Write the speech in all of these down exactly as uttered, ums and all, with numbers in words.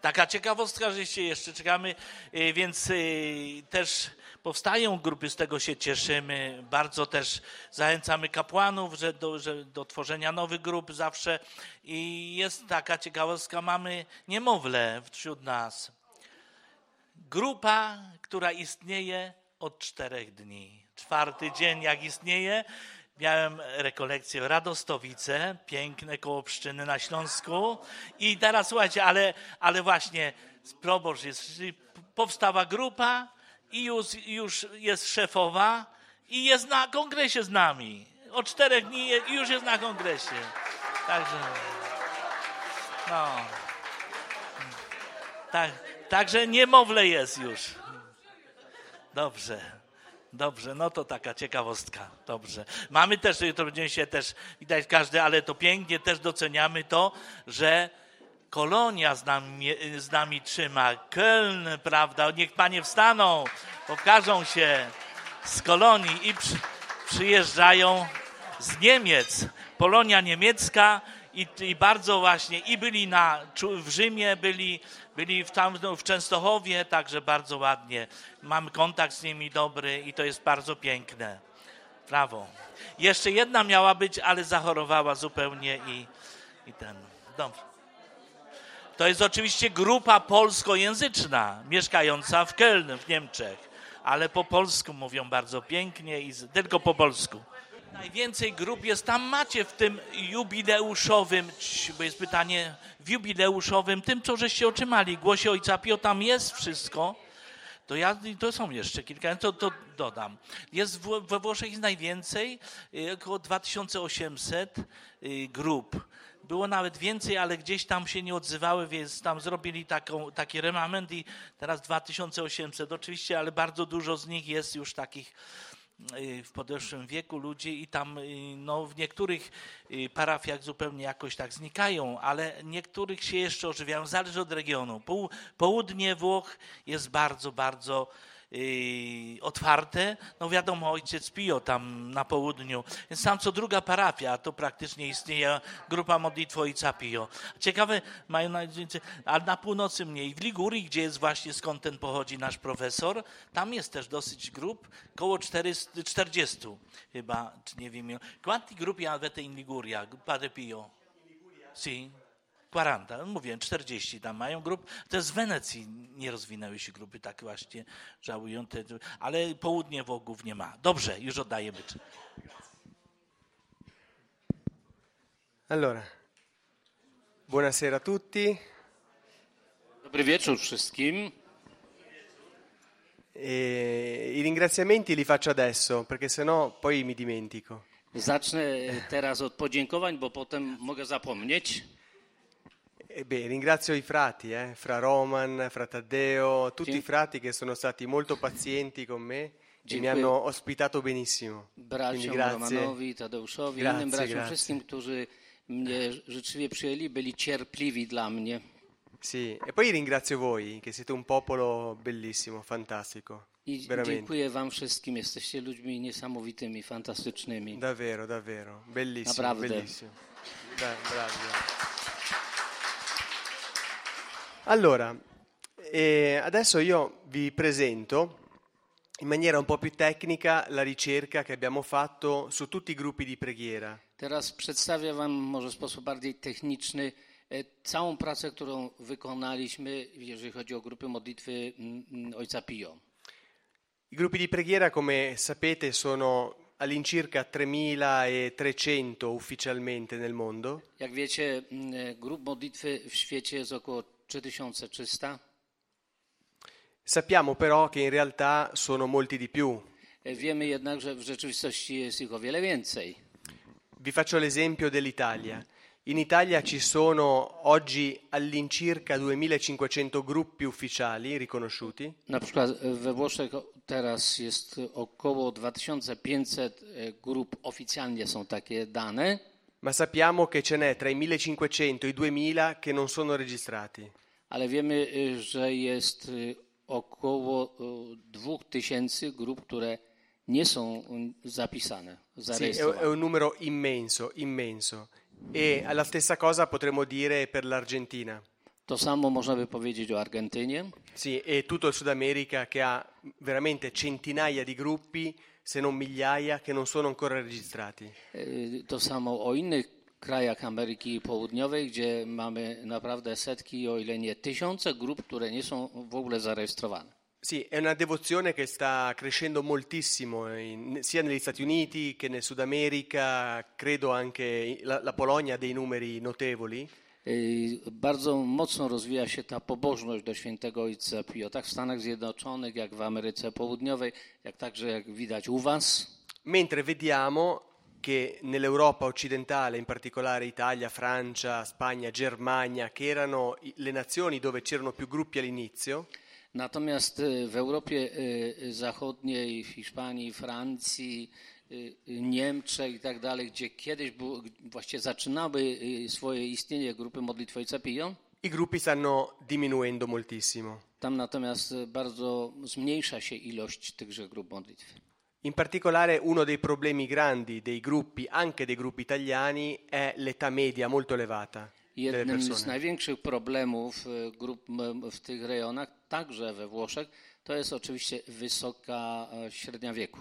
Taka ciekawostka, że się jeszcze czekamy, więc też powstają grupy, z tego się cieszymy. Bardzo też zachęcamy kapłanów, że do, że do tworzenia nowych grup zawsze. I jest taka ciekawostka, mamy niemowlę wśród nas. Grupa, która istnieje od czterech dni. Czwarty dzień jak istnieje. Miałem rekolekcję w Radostowice, piękne koło Pszczyny na Śląsku. I teraz słuchajcie, ale, ale właśnie proboszcz jest, powstała grupa i już, już jest szefowa i jest na kongresie z nami. Od czterech dni i już jest na kongresie. Także, no. Tak, także niemowlę jest już. Dobrze. Dobrze, no to taka ciekawostka. Dobrze. Mamy też, to będziemy się też widać każdy, ale to pięknie też doceniamy to, że Kolonia z nami, z nami trzyma. Köln, prawda? Niech panie wstaną, pokażą się z Kolonii i przy, przyjeżdżają z Niemiec. Polonia niemiecka i, i bardzo właśnie i byli na, w Rzymie, byli Byli w, tam, w Częstochowie, także bardzo ładnie. Mamy kontakt z nimi dobry i to jest bardzo piękne. Brawo. Jeszcze jedna miała być, ale zachorowała zupełnie i, i ten. Dobrze. To jest oczywiście grupa polskojęzyczna, mieszkająca w Köln w Niemczech, ale po polsku mówią bardzo pięknie i z, tylko po polsku. Najwięcej grup jest, tam macie w tym jubileuszowym, bo jest pytanie, w jubileuszowym, tym, co żeście otrzymali, Głosie Ojca Pio, tam jest wszystko. To ja, to są jeszcze kilka, to, to dodam. Jest w, we Włoszech jest najwięcej, około dwa tysiące osiemset grup. Było nawet więcej, ale gdzieś tam się nie odzywały, więc tam zrobili taką, taki remament i teraz dwa tysiące osiemset oczywiście, ale bardzo dużo z nich jest już takich w podeszłym wieku ludzi i tam no, w niektórych parafiach zupełnie jakoś tak znikają, ale niektórych się jeszcze ożywiają, zależy od regionu. Poł- Południe Włoch jest bardzo, bardzo yy, otwarte. No wiadomo, Ojciec Pio tam na południu, więc tam co druga parafia, to praktycznie istnieje grupa modlitwy Ojca Pio. Ciekawe, mają na, a na północy mniej. W Ligurii, gdzie jest właśnie skąd ten pochodzi nasz profesor, tam jest też dosyć grup, koło czterdzieści chyba, czy nie wiem. Quanti gruppi avete in Liguria, Padre Pio? Si. czterdzieści, mówię, czterdzieści tam mają grup. To jest w Wenecji nie rozwinęły się grupy tak właśnie żałują, te, ale południe Włochów nie ma. Dobrze, już oddaję bycz. Allora, buonasera a tutti. Dobry wieczór wszystkim. E, I ringraziamenti li faccio adesso, perché sennò poi mi dimentico. Zacznę teraz od podziękowań, bo potem mogę zapomnieć. E beh, ringrazio i frati, eh, fra Roman, fra Taddeo, tutti Dzie- i frati che sono stati molto pazienti con me e mi Dziękuję. hanno ospitato benissimo. Quindi Braciom grazie. Romanowi, Tadeuszowi, Grazie, innym braciom, grazie. wszystkim, którzy mnie życzliwie przyjęli, byli cierpliwi dla mnie. Sì, e poi ringrazio voi, che siete un popolo bellissimo, fantastico, I veramente. dziękuję wam wszystkim, jesteście ludźmi niesamowitymi, fantastycznymi. Davvero, davvero, bellissimo, Naprawdę. bellissimo. Dai, bravi. Allora, eh, adesso io vi presento in maniera un po' più tecnica la ricerca che abbiamo fatto su tutti i gruppi di preghiera. Teraz przedstawię wam może w sposób bardziej techniczny e, całą pracę, którą wykonaliśmy, jeżeli chodzi o grupy modlitwy mm, mm, Ojca Pio. I gruppi di preghiera, come sapete, sono all'incirca tremila ufficialmente nel mondo. Jak wiecie, mm, grup modlitwy w świecie jest około trzy tysiące trzysta. Sappiamo però che in realtà sono molti di più. E, Wiemy jednak, że w rzeczywistości jest ich o wiele więcej. Vi faccio l'esempio dell'Italia. In Italia ci sono oggi all'incirca duemilacinquecento gruppi ufficiali riconosciuti. Na przykład we Włoszech teraz jest około dwa tysiące pięćset e, grup, oficjalnie są takie dane, Ma sappiamo che ce n'è tra i millecinquecento e i duemila che non sono registrati. ale wiemy, y, że jest y, około y, dwa tysiące grup, które nie są y, zapisane, Sì, è, è zarejestrowane. un numero immenso, immenso. E alla stessa cosa potremmo dire per l'Argentina. To samo można by powiedzieć o Argentynie. Sì, e tutto il Sud America che ha veramente centinaia di gruppi, se non migliaia, che non sono ancora registrati. E, To samo o innych krajach Ameryki Południowej, gdzie mamy naprawdę setki, o ile nie tysiące grup, które nie są w ogóle zarejestrowane. Sì, è una devozione che sta crescendo moltissimo, in- sia negli Stati Uniti che nel Sud America, credo anche la, la Polonia ha dei numeri notevoli. Y, Bardzo mocno rozwija się ta pobożność do świętego Ojca Pio, tak w Stanach Zjednoczonych, jak w Ameryce Południowej, jak także jak widać u was. Mentre vediamo che nell'Europa occidentale, in particolare Italia, Francia, Spagna, Germania, che erano i- le nazioni dove c'erano più gruppi all'inizio, Natomiast y, w Europie y, y, Zachodniej, w Hiszpanii, Francji, y, y, Niemczech i tak dalej, gdzie kiedyś było, właściwie zaczynały y, swoje istnienie grupy Modlitwy Ojca Pio, i gruppi stanno diminuendo moltissimo. tam natomiast y, bardzo zmniejsza się ilość tychże grup modlitwy. In particolare uno dei problemi grandi dei gruppi, anche dei gruppi italiani, è l'età media molto elevata delle Jednym z persone. największych problemów y, grup m, w tych rejonach, także we Włoszech, to jest oczywiście wysoka e, średnia wieku.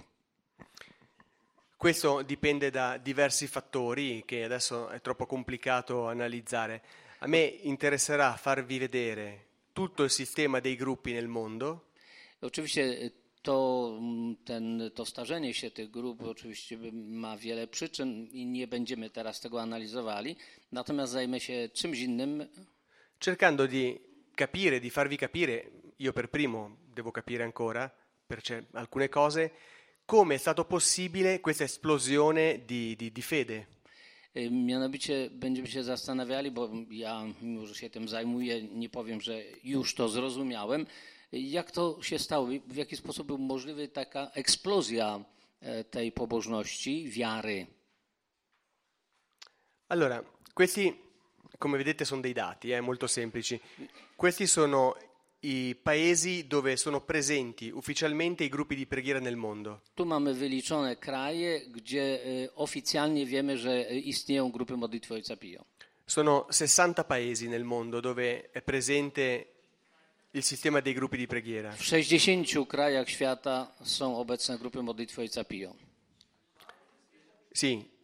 Questo dipende da diversi fattori che adesso è troppo complicato analizzare. A me interesserà farvi vedere tutto il sistema dei gruppi nel mondo Oczywiście y, to, mm, ten, to starzenie się tych grup oczywiście ma wiele przyczyn i nie będziemy teraz tego analizowali, natomiast zajmę się czymś innym, cercando di capire, di farvi capire, io per primo devo capire ancora per cer- alcune cose, come è stato possibile questa esplosione di, di- di fede. Y, Mianowicie będziemy się zastanawiali, bo ja, mimo że się tym zajmuję, nie powiem, że już to zrozumiałem, jak to się stało, w jaki sposób był możliwy taka eksplozja e, tej pobożności, wiary. Allora, questi, come vedete, sono dei dati, eh, molto semplici. Questi sono i paesi dove sono presenti ufficialmente i gruppi di preghiera nel mondo. Tu mamy wyliczone kraje, gdzie e, oficjalnie wiemy, że e, istnieją grupy modlitwy Ojca Pio. Sono sessanta paesi nel mondo dove è presente il sistema dei gruppi di preghiera. W sześćdziesięciu krajach świata są obecne grupy modlitwy Ojca Pio. Sì.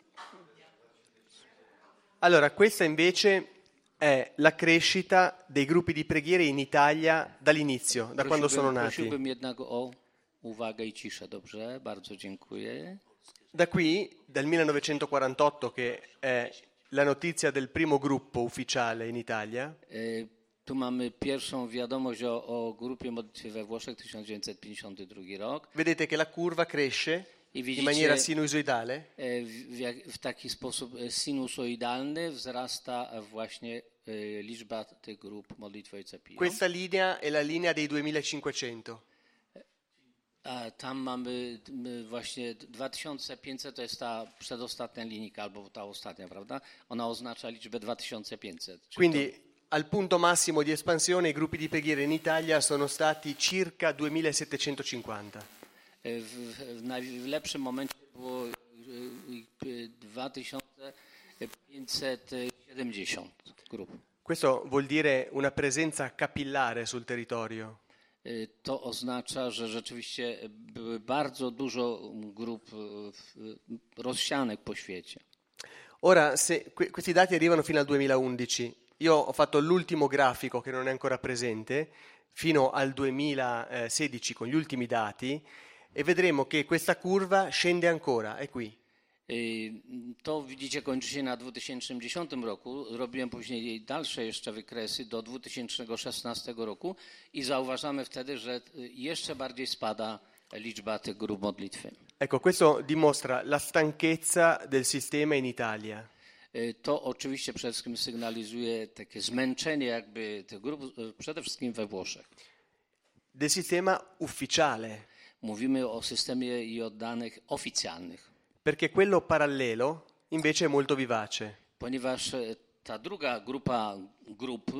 Allora, questa invece è la crescita dei gruppi di preghiera in Italia dall'inizio, da quando sono Prosiłbym, nati. prosiłbym jednak o uwagę i ciszę, dobrze? Bardzo dziękuję. Da qui, dal millenovecentoquarantotto, che è la notizia del primo gruppo ufficiale in Italia, E, Tu mamy pierwszą wiadomość o, o grupie modlitwy we Włoszech, tysiąc dziewięćset pięćdziesiąty drugi rok. vedete che la curva cresce I in widzicie, maniera sinusoidale. e, w, w, jak, w taki sposób e, sinusoidalny wzrasta właśnie e, liczba tych grup modlitwy Ojca Pio. Questa linea è la linea dei duemilacinquecento. A tam mamy m, właśnie dwa tysiące pięćset, to jest ta przedostatnia linijka, albo ta ostatnia, prawda? Ona oznacza liczbę dwa tysiące pięćset. Czyli Quindi al punto massimo di espansione i gruppi di preghiera in Italia sono stati circa duemilasettecentocinquanta. to, e, w, w, naj- w lepszym momencie było e, e, dwa tysiące pięćset siedemdziesiąt grup. Questo vuol dire una presenza capillare sul territorio. E, To oznacza, że rzeczywiście były bardzo dużo grup e, w- rozsianych po świecie. Ora, se que- questi dati arrivano fino al duemilaundici, io ho fatto l'ultimo grafico che non è ancora presente, fino al duemilasedici con gli ultimi dati, e vedremo che questa curva scende ancora, è qui. Y, To widzicie kończy się na dwa tysiące dziesiątym roku. Robiłem później dalsze jeszcze wykresy do dwa tysiące szesnastego roku i zauważamy wtedy, że y, jeszcze bardziej spada liczba tych grup modlitwy. Ecco, questo dimostra la stanchezza del sistema in Italia. Y, To oczywiście przede wszystkim sygnalizuje takie zmęczenie jakby tych grup, y, przede wszystkim we Włoszech. Del sistema ufficiale, Mówimy o systemie i o danych oficjalnych, perché quello parallelo invece è molto vivace. ponieważ y, ta druga grupa grup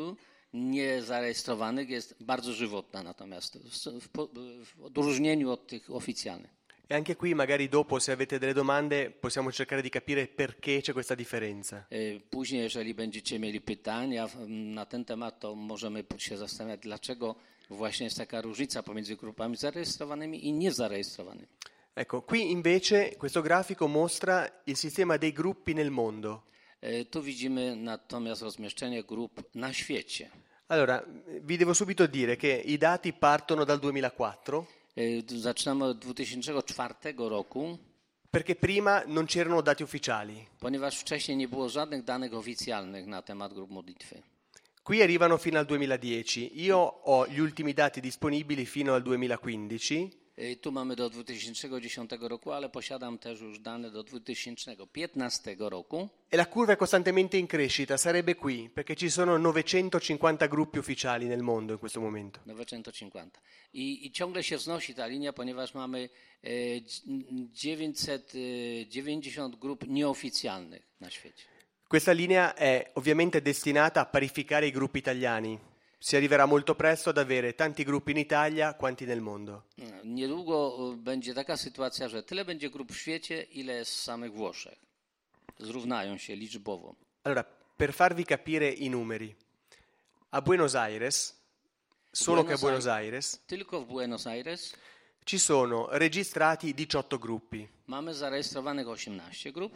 niezarejestrowanych jest bardzo żywotna natomiast w, w, w odróżnieniu od tych oficjalnych. E anche qui magari dopo, se avete delle domande, possiamo cercare di capire perché c'è questa differenza. E, Później, jeżeli będziecie mieli pytania w- na ten temat, to możemy się zastanawiać, dlaczego właśnie jest taka różnica pomiędzy grupami zarejestrowanymi i niezarejestrowanymi. Ecco, qui invece questo grafico mostra il sistema dei gruppi nel mondo. E, Tu widzimy natomiast rozmieszczenie grup na świecie. Allora, vi devo subito dire che i dati partono dal duemilaquattro, E, tu Zaczynamy od dwa tysiące czwartego roku, perché prima non c'erano dati ufficiali. ponieważ wcześniej nie było żadnych danych oficjalnych na temat grup modlitwy. Qui arrivano fino al duemiladieci. Io ho gli ultimi dati disponibili fino al duemilaquindici. E, Tu mamy do dwa tysiące dziesiątego roku, ale posiadam też już dane do dwa tysiące piętnastego roku. E la curva è costantemente in crescita, sarebbe qui, perché ci sono novecentocinquanta gruppi ufficiali nel mondo in questo momento. novecentocinquanta. I, I ciągle się wznosi ta linia, ponieważ mamy e, dziewięćset dziewięćdziesiąt grup nieoficjalnych na świecie. Questa linea è ovviamente destinata a parificare i gruppi italiani. Si arriverà molto presto ad avere tanti gruppi in Italia quanti nel mondo. Niedługo e, będzie taka sytuacja, że tyle będzie grup w świecie, ile jest w samych Włoszech. Zrównają się liczbowo. Allora, per farvi capire i numeri, a Buenos Aires, solo che a Buenos Buenos Aires, Tylko w Buenos Aires ci sono registrati diciotto gruppi. mamy zarejestrowanych osiemnaście grup.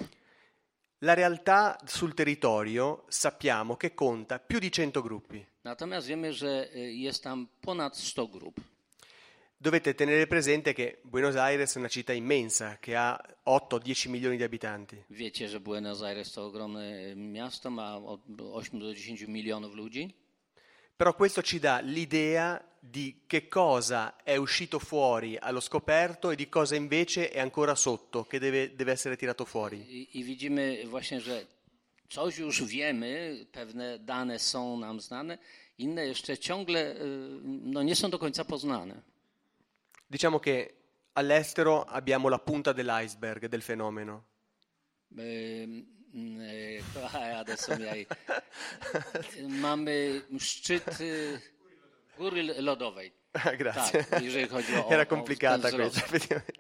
La realtà sul territorio sappiamo che conta più di cento gruppi. Natomiast wiemy, że e, jest tam ponad sto grup. Dovete tenere presente che Buenos Aires è una città immensa che ha otto dieci milioni di abitanti. Wiecie, że Buenos Aires to ogromne miasto, ma od ośmiu do dziesięciu milionów ludzi. Però questo ci dà l'idea di che cosa è uscito fuori allo scoperto e di cosa invece è ancora sotto, che deve, deve essere tirato fuori. I, I widzimy właśnie, że coś już wiemy, pewne dane są nam znane, inne jeszcze ciągle y, no, nie są do końca poznane. Diciamo che all'estero abbiamo la punta dell'iceberg del fenomeno. Y, y, a adesso mi hai... Mamy szczyt y, góry lodowej. Grazie. Tak, jeżeli chodzi o, Era o complicata ten wzrost. questa, effettivamente.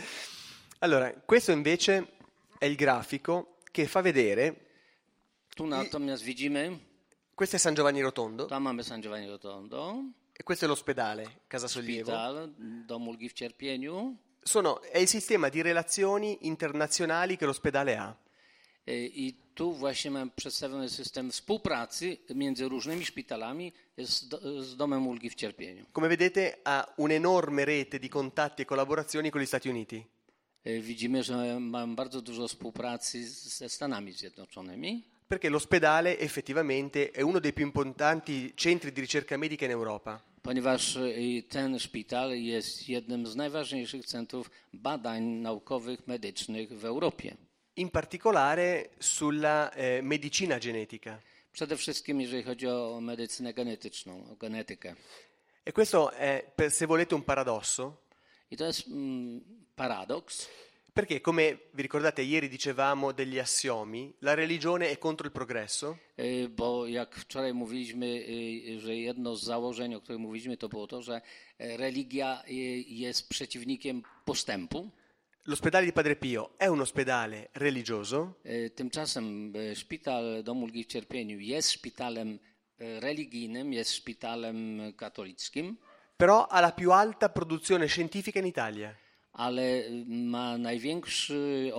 Allora, questo invece è il grafico che fa vedere, Tu natomiast widzimy, questo è San Giovanni Rotondo tam mamy San Giovanni Rotondo, e questo è l'ospedale, Casa Sollievo. szpital, dom ulgi w cierpieniu. Sono, è il sistema di relazioni internazionali che l'ospedale ha. E, I tu właśnie mam przedstawiony system współpracy między różnymi szpitalami z, do, z Domem Ulgi w Cierpieniu. Come vedete ha un'enorme rete di contatti e collaborazioni con gli Stati Uniti. E, Widzimy, że mam bardzo dużo współpracy z- ze Stanami Zjednoczonymi, Perché l'ospedale effettivamente è uno dei più importanti centri di ricerca medica in Europa. ponieważ e, ten szpital jest jednym z najważniejszych centrów badań naukowych, medycznych w Europie. In particolare sulla eh, medicina genetica. Przede wszystkim jeżeli chodzi o medycynę genetyczną, o genetykę. E questo è, per- se volete, un paradosso, I to jest mm, paradoks, perché come vi ricordate ieri dicevamo degli assiomi, la religione è contro il progresso, Y, bo jak wczoraj mówiliśmy, y, że jedno z założeń, o których mówiliśmy, to było to, że e, religia y, jest przeciwnikiem postępu. l'ospedale di Padre Pio è un ospedale religioso, Y, Tymczasem y, szpital Dom Ulgi w Cierpieniu jest szpitalem y, religijnym, jest szpitalem katolickim, però ha la più alta produzione scientifica in Italia. ale y, ma największe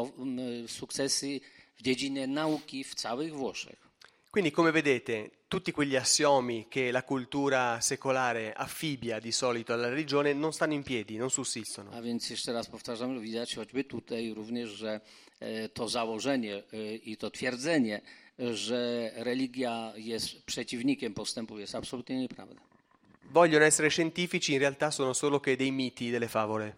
sukcesy w dziedzinie nauki w całych Włoszech. Quindi, come vedete, tutti quegli assiomi che la cultura secolare affibia di solito alla religione non stanno in piedi, non sussistono. A więc jeszcze raz powtarzam, widać choćby tutaj również, że e, to założenie e, i to twierdzenie, że religia jest przeciwnikiem postępu, jest absolutnie nieprawda. Vogliono essere scientifici, in realtà sono solo che dei miti, delle favole.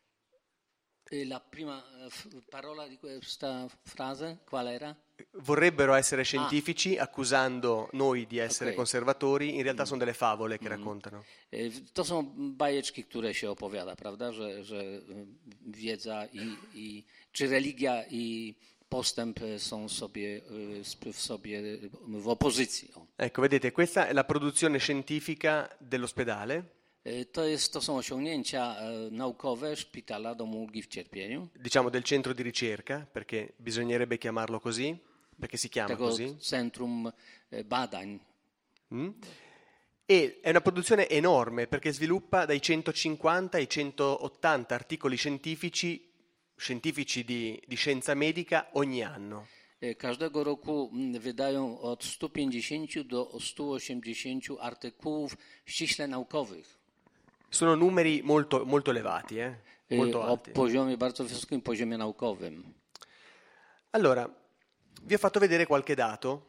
E La prima eh, f- parola di questa frase qual era? Vorrebbero essere scientifici, accusando noi di essere Ok. conservatori, in realtà sono delle favole che raccontano. E, w- To są bajeczki, które się opowiada, prawda, że, że e, wiedza i, i czy religia i postęp e, są sobie e, sp- w sobie e, w opozycji. O. Ecco, vedete, questa è la produzione scientifica dell'ospedale. E, To, jest, to są osiągnięcia e, naukowe Szpitala Domu Ulgi w Cierpieniu, diciamo del centro di ricerca, perché bisognerebbe chiamarlo così, perché si chiama tego così. Centrum e, Badań. Mm? E è una produzione enorme perché sviluppa dai centocinquanta ai centottanta articoli scientifici, scientifici di, di scienza medica ogni anno. E, Każdego roku mm, wydają od stu pięćdziesięciu do stu osiemdziesięciu artykułów ściśle naukowych. Sono numeri molto, molto elevati, eh? e, Molto o alti. poziomie, bardzo wysokim poziomie naukowym. Allora, vi ho fatto vedere qualche dato,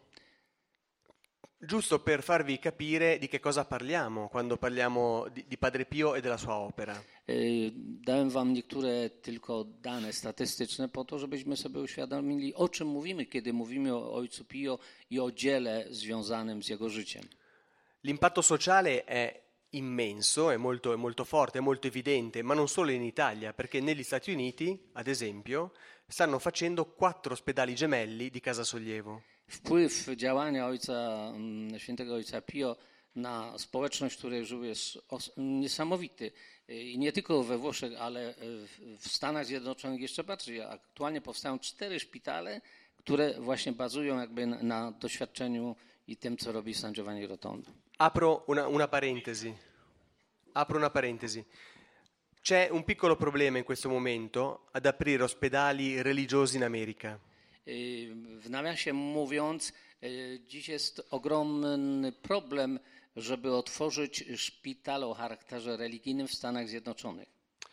giusto per farvi capire di che cosa parliamo quando parliamo di, di Padre Pio e della sua opera. E, Dałem wam niektóre tylko dane statystyczne po to, żebyśmy sobie uświadomili, o czym mówimy, kiedy mówimy o Ojcu Pio i o dziele związanym z jego życiem. L'impatto sociale è immenso, è molto, è molto forte, è molto evidente, ma non solo in Italia, perché negli Stati Uniti, ad esempio, stanno facendo quattro ospedali gemelli di Casa Sollievo. Wpływ działania Ojca, mm, Świętego Ojca Pio na społeczność, w której żył, jest os- niesamowity. I nie tylko we Włoszech, ale w- w Stanach Zjednoczonych jeszcze bardziej. Aktualnie powstają cztery szpitale, które właśnie bazują jakby na, na doświadczeniu i tym, co robi San Giovanni Rotondo. Apro una, una parentesi. Apro una parentesi. C'è un piccolo problema in questo momento ad aprire ospedali religiosi in America. Y, W nawiasie mówiąc, y, dziś jest ogromny problem, żeby otworzyć szpital o charakterze religijnym w Stanach Zjednoczonych.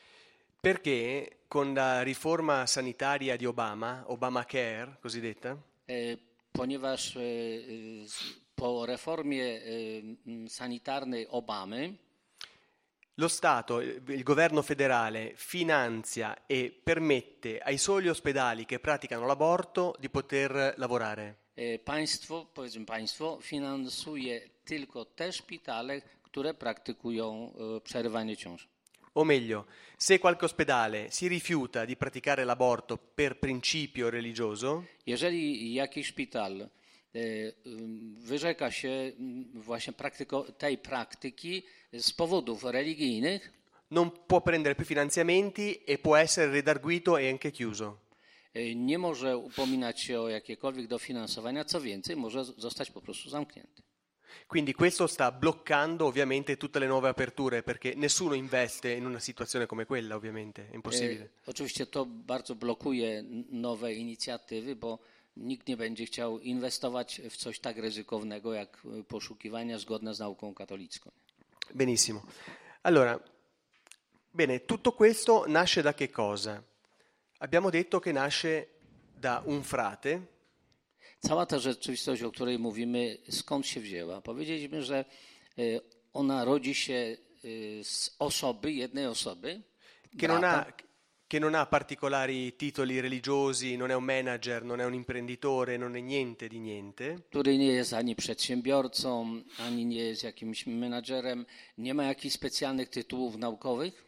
Perché con la riforma sanitaria di Obama, Obamacare cosiddetta, Y, Ponieważ y, y, z- po reformie y, m, sanitarnej Obamy lo Stato, il il governo federale finanzia e permette ai soli ospedali che praticano l'aborto di poter lavorare. y, państwo, powiedzmy państwo, finansuje tylko te szpitale, które praktykują y, przerywanie ciąży. O meglio, se qualche ospedale si rifiuta di praticare l'aborto per principio religioso, Jeżeli jakiś szpital y, y, wyrzeka się y, właśnie praktyko, tej praktyki z powodów religijnych, non può prendere più finanziamenti e può essere redarguito e anche chiuso. y, nie może upominać się o jakiekolwiek dofinansowania, co więcej, może z- zostać po prostu zamknięty. Quindi questo sta bloccando ovviamente tutte le nuove aperture perché nessuno investe in una situazione come quella, ovviamente, è impossibile. E, Oczywiście to bardzo blokuje n- nowe inicjatywy, bo nikt nie będzie chciał inwestować w coś tak ryzykownego jak y, poszukiwania zgodne z nauką katolicką. Benissimo. Allora, bene, tutto questo nasce da che cosa? Abbiamo detto che nasce da un frate Cała ta rzeczywistość, o której mówimy, skąd się wzięła? Powiedzieliśmy, że y, ona rodzi się y, z osoby, jednej osoby, che non, brata, ha, che non ha particolari titoli religiosi, non è un manager, non è un imprenditore, non è niente di niente, który nie jest ani przedsiębiorcą, ani nie jest jakimś menadżerem, nie ma jakichś specjalnych tytułów naukowych,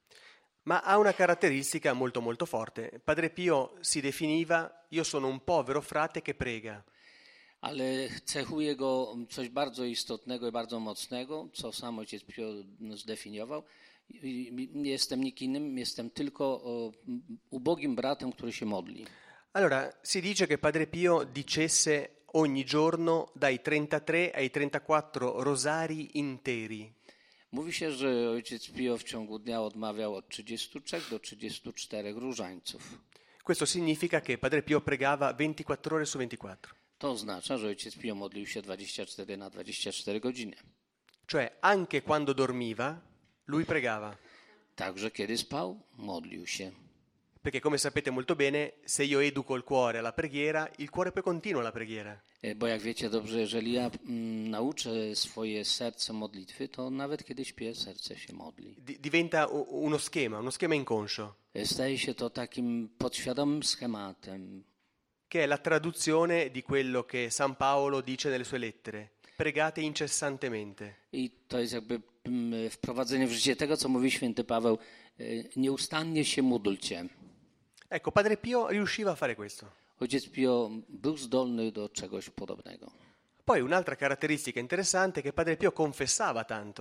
ma ha una caratteristica molto molto forte. Padre Pio si definiva: io sono un povero frate che prega. ale cechuje go coś bardzo istotnego i bardzo mocnego, co sam ojciec Pio zdefiniował. I- Nie jestem nikim innym, jestem tylko o, ubogim bratem, który się modli. Allora, si dice che Padre Pio dicesse ogni giorno dai trentatré ai trentaquattro rosari interi. Mówi się, że ojciec Pio w ciągu dnia odmawiał od trzydziestu trzech do trzydziestu czterech różańców. Questo significa che Padre Pio pregava ventiquattro ore su ventiquattro. To oznacza, że ojciec Pio modlił się dwadzieścia cztery na dwadzieścia cztery godziny. Cioè, anche quando dormiva, lui pregava. Także kiedy spał, modlił się. Perché come sapete molto bene, se io educo il cuore alla preghiera, il cuore poi continua la preghiera. E, Bo jak wiecie dobrze, jeżeli ja mm, nauczę swoje serce modlitwy, to nawet kiedy śpię, serce się modli. Di- diventa u- uno schema, uno schema inconscio, E, Staje się to takim podświadomym schematem, che è la traduzione di quello che San Paolo dice nelle sue lettere. Pregate incessantemente. i to jest jakby mm, wprowadzenie w życie tego, co mówi święty Paweł. e, Nieustannie się módlcie. Ecco, Padre Pio riusciva a fare questo. Ojciec Pio był zdolny do czegoś podobnego. Poi un'altra caratteristica interessante è che Padre Pio confessava tanto.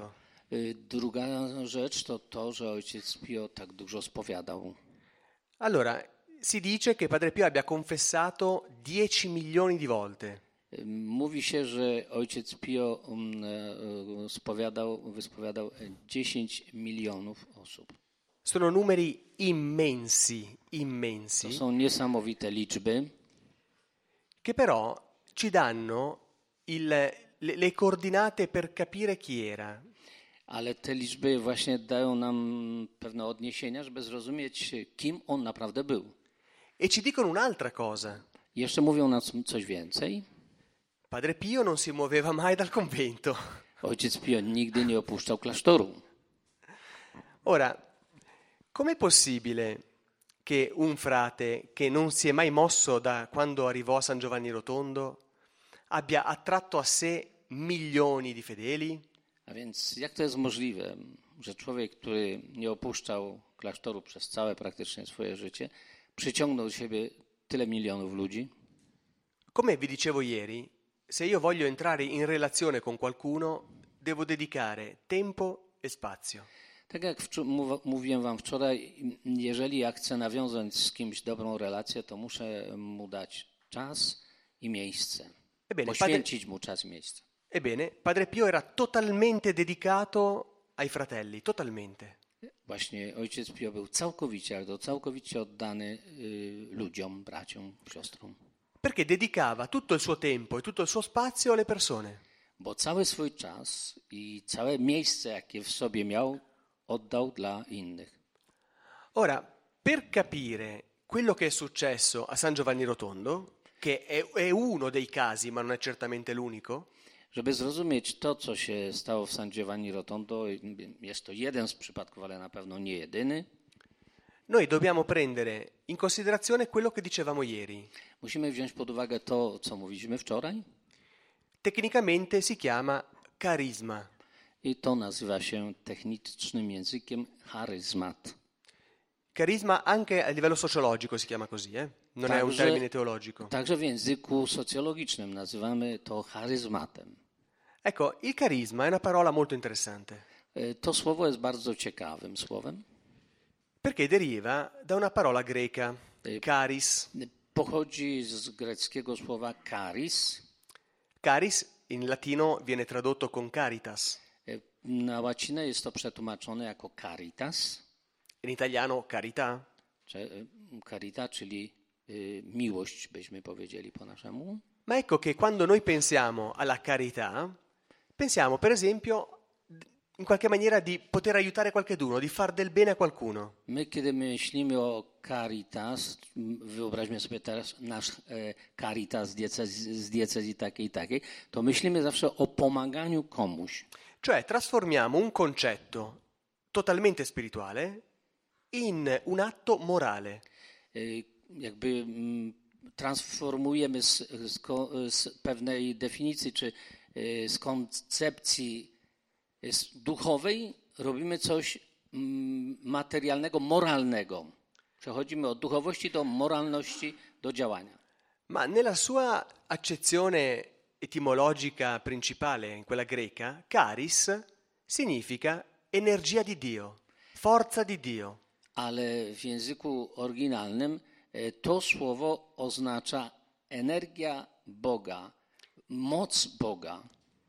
Y, Druga rzecz to to, że ojciec Pio tak dużo spowiadał. Allora, si dice che Padre Pio abbia confessato dieci milioni di volte. Y, Mówi się, że ojciec Pio um, e, spowiadał, wyspowiadał dziesięć milionów osób. Sono numeri immensi, To immensi, są niesamowite liczby, che però ci danno il- le, le coordinate per capire chi era. ale te liczby właśnie dają nam pewne odniesienia, żeby zrozumieć, kim on naprawdę był. E ci dicono un'altra cosa. Jeszcze mówią nam coś więcej. Padre Pio non si muoveva mai dal convento. Ojciec Pio nigdy nie opuszczał klasztoru. Ora, com'è possibile che un frate che non si è mai mosso da quando arrivò a San Giovanni Rotondo abbia attratto a sé milioni di fedeli? A więc jak to jest możliwe, że człowiek, który nie opuszczał klasztoru przez całe praktycznie swoje życie, przyciągnął do siebie tyle milionów ludzi? Come vi dicevo ieri, se io voglio entrare in relazione con qualcuno, devo dedicare tempo e spazio. Tak jak wczo- mów- mówiłem wam wczoraj, jeżeli ja chcę nawiązać z kimś dobrą relację, to muszę mu dać czas i miejsce. Ebbene, Poświęcić mu czas i miejsce. Ebbene, Padre Pio era totalmente dedicato ai fratelli, totalmente. Właśnie ojciec Pio był całkowicie, ale to całkowicie oddany y, ludziom, braciom, siostrom. Perché dedicava tutto il suo tempo e tutto il suo spazio alle persone. Bo cały swój czas i całe miejsce, jakie w sobie miał, oddał dla innych. Ora, per capire quello che è successo a San Giovanni Rotondo, che è, è uno dei casi, ma non è certamente l'unico, Żeby zrozumieć to, co się stało w San Giovanni Rotondo, jest to jeden z przypadków, ale na pewno nie jedyny, noi dobbiamo prendere in considerazione quello che dicevamo ieri. musimy wziąć pod uwagę to, co mówiliśmy wczoraj, Tecnicamente si chiama carisma. i to nazywa się technicznym językiem charyzmat. Carisma anche a livello sociologico si chiama così, eh? Non è un Także- termine teologico. Także w języku socjologicznym nazywamy to charyzmatem. Ecco, il carisma è una parola molto interessante, E, To słowo jest bardzo ciekawym słowem. perché deriva da una parola greca, charis. Pochodzi z greckiego słowa charis. Charis in latino viene tradotto con caritas, E, Na łacinę jest to przetłumaczone jako caritas, in italiano carità. czy e, carita, czyli e, miłość, byśmy powiedzieli po naszemu. Ma ecco che quando noi pensiamo alla carità, pensiamo per esempio in qualche maniera di poter aiutare qualcuno, di far del bene a qualcuno. My, kiedy myślimy o caritas, m, wyobraźmy sobie teraz nasz e, caritas z diecezji, z diecezji takiej i takiej, to myślimy zawsze o pomaganiu komuś. Cioè trasformiamo un concetto totalmente spirituale in un atto morale. E, Jakby m, transformujemy z, z, ko- z pewnej definicji czy e, z koncepcji e, z duchowej, robimy coś mm, materialnego, moralnego. Przechodzimy od duchowości do moralności, do działania. Ma nella sua accezione etimologica principale, in quella greca, charis significa energia di Dio, forza di Dio. Ale w języku oryginalnym e, to słowo oznacza energia Boga, moc Boga.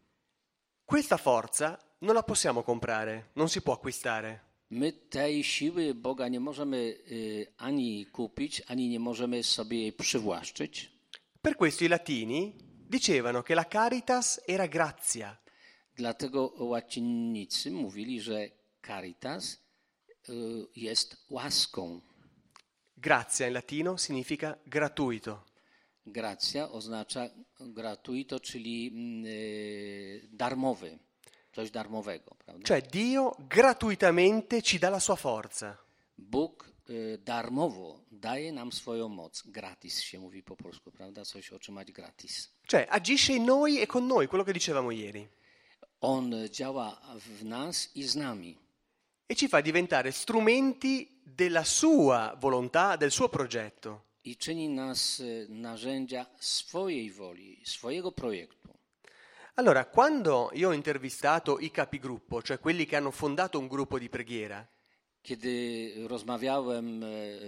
Questa forza non la possiamo comprare, non si può acquistare. My tej siły Boga nie możemy y, ani kupić, ani nie możemy sobie jej przywłaszczyć. Per questo i latini dicevano che la caritas era grazia. Dlatego łacinnicy mówili, że caritas y, jest łaską. Grazia in latino significa gratuito. Gracja oznacza gratuito, czyli y, darmowy, coś darmowego, prawda? Cioè Dio gratuitamente ci da la sua forza. Bóg y, darmowo daje nam swoją moc. Gratis się mówi po polsku, prawda? Coś otrzymać gratis. Cioè agisce in noi e con noi, quello che dicevamo ieri. On działa w nas i z nami. E ci fa diventare strumenti della sua volontà, del suo progetto. I czyni nas y, narzędzia swojej woli, swojego projektu. Allora, quando io ho intervistato i capigruppo, cioè quelli che hanno fondato un gruppo di preghiera, Kiedy rozmawiałem e,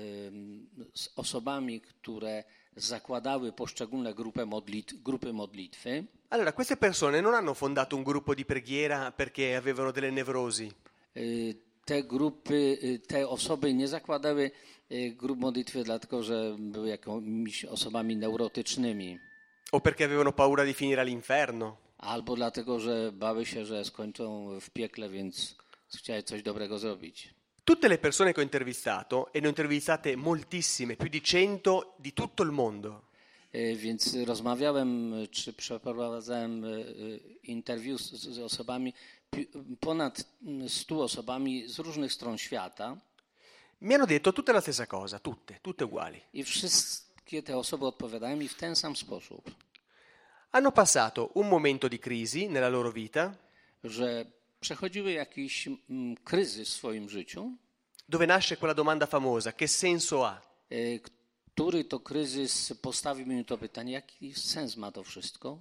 e, z osobami, które zakładały poszczególne grupy, modlit- grupy modlitwy, allora queste persone non hanno fondato un gruppo di preghiera perché avevano delle nevrosi, e, te grupy, e, te osoby nie zakładały e, grup modlitwy dlatego, że były jakimiś osobami neurotycznymi, o perché avevano paura di finire all'inferno, albo dlatego, że bały się, że skończą w piekle, więc chciały coś dobrego zrobić. Tutte le persone che ho intervistato, e ne ho intervistate moltissime, più di cento di tutto il mondo, E, Więc rozmawiałem, czy przeprowadzałem e, e, interwiu z, z osobami, pi- ponad stu osobami z różnych stron świata mi hanno detto tutte la stessa cosa, tutte, tutte uguali. i wszystkie te osoby odpowiadają mi w ten sam sposób, Hanno passato un momento di crisi nella loro vita, że przechodziły jakiś mm, kryzys w swoim życiu, dove nasce quella domanda famosa, che senso ha? e, który to kryzys postawił mi to pytanie, jaki sens ma to wszystko?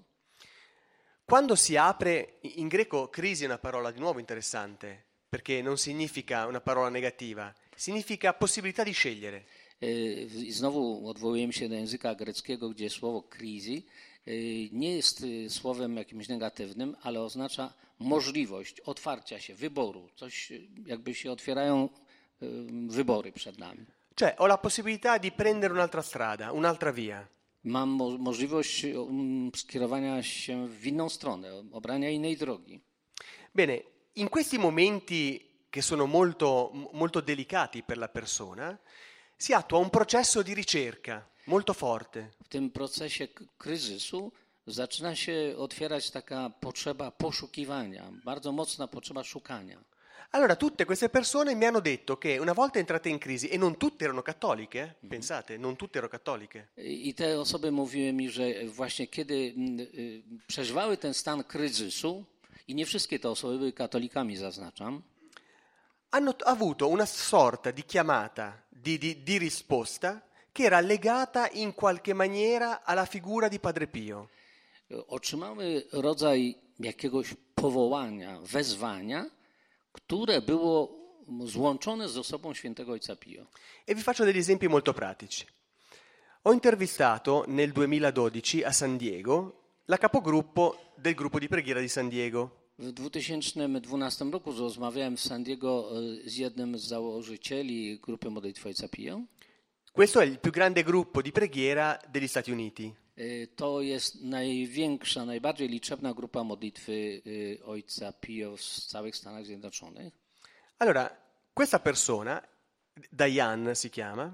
Quando si apre, in greco crisi è una parola di nuovo interessante, perché non significa una parola negativa, significa possibilità di scegliere. E, I znowu odwołujemy się do języka greckiego, gdzie słowo krizi e, nie jest e, słowem jakimś negatywnym, ale oznacza możliwość otwarcia się, wyboru. Coś, e, jakby się otwierają e, wybory przed nami. Cioè, ho la possibilità di prendere un'altra strada, un'altra via. Mam mo- możliwość um, skierowania się w inną stronę, obrania innej drogi. Bene, in questi momenti che sono molto, molto delicati per la persona, si attua un processo di ricerca molto forte. W tym procesie k- kryzysu zaczyna się otwierać taka potrzeba poszukiwania, bardzo mocna potrzeba szukania. Allora, tutte queste persone mi hanno detto che una volta entrate in crisi, e non tutte erano cattoliche, eh? Pensate, non tutte erano cattoliche, I i te osoby mówiły mi, że właśnie kiedy mm, y, przeżywały ten stan kryzysu, i nie wszystkie te osoby były katolikami, zaznaczam, hanno t- avuto una sorta di chiamata, di, di- di risposta, che era legata in qualche maniera alla figura di Padre Pio. y, otrzymały rodzaj jakiegoś powołania, wezwania, które było złączone z osobą świętego Ojca Pio. E vi faccio degli esempi molto pratici. Ho intervistato nel duemiladodici a San Diego la capogruppo del gruppo di preghiera di San Diego. W dwa tysiące dwunastym roku rozmawiałem w San Diego y, z jednym z założycieli grupy modlitwy Ojca Pio. Questo è il più grande gruppo di preghiera degli Stati Uniti. Y, To jest największa, najbardziej liczebna grupa modlitwy y, Ojca Pio w całych Stanach Zjednoczonych. Allora, questa persona, Diane si chiama,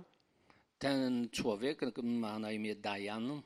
Ten człowiek ma na imię Diane,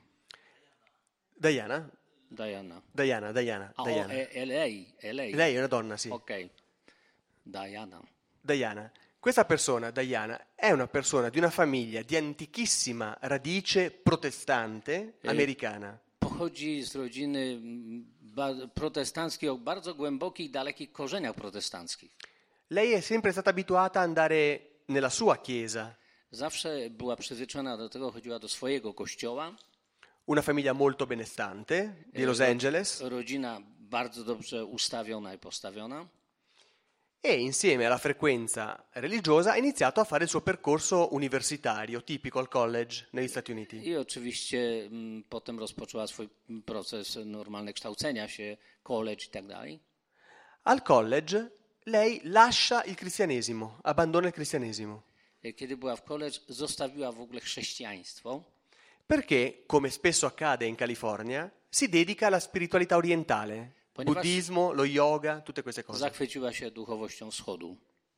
Diana, Diana. Diana, Diana, A, o, Diana. è, è lei, è lei. Lei è una donna, sì. Ok, Diana. Diana. Questa persona, Diana, è una persona di una famiglia di antichissima radice protestante americana. Pochodzi z rodziny mm, ba- protestanckiej o bardzo głębokich, dalekich korzeniach protestanckich. Lei è sempre stata abituata ad andare nella sua chiesa, Zawsze była przyzwyczajona do tego, chodziła do swojego kościoła. una famiglia molto benestante di Los Angeles, Rodzina bardzo dobrze ustawiona i postawiona. e insieme alla frequenza religiosa ha iniziato a fare il suo percorso universitario, tipico al college negli Stati Uniti. I oczywiście mm, potem rozpoczęła swój proces normalnego kształcenia się, college i tak dalej. Al college lei lascia il cristianesimo, abbandona il cristianesimo, Kiedy była w college, zostawiła w ogóle chrześcijaństwo, perché, come spesso accade in California, si dedica alla spiritualità orientale, Ponieważ- buddismo, lo yoga, tutte queste cose. zachwyciła się duchowością wschodu.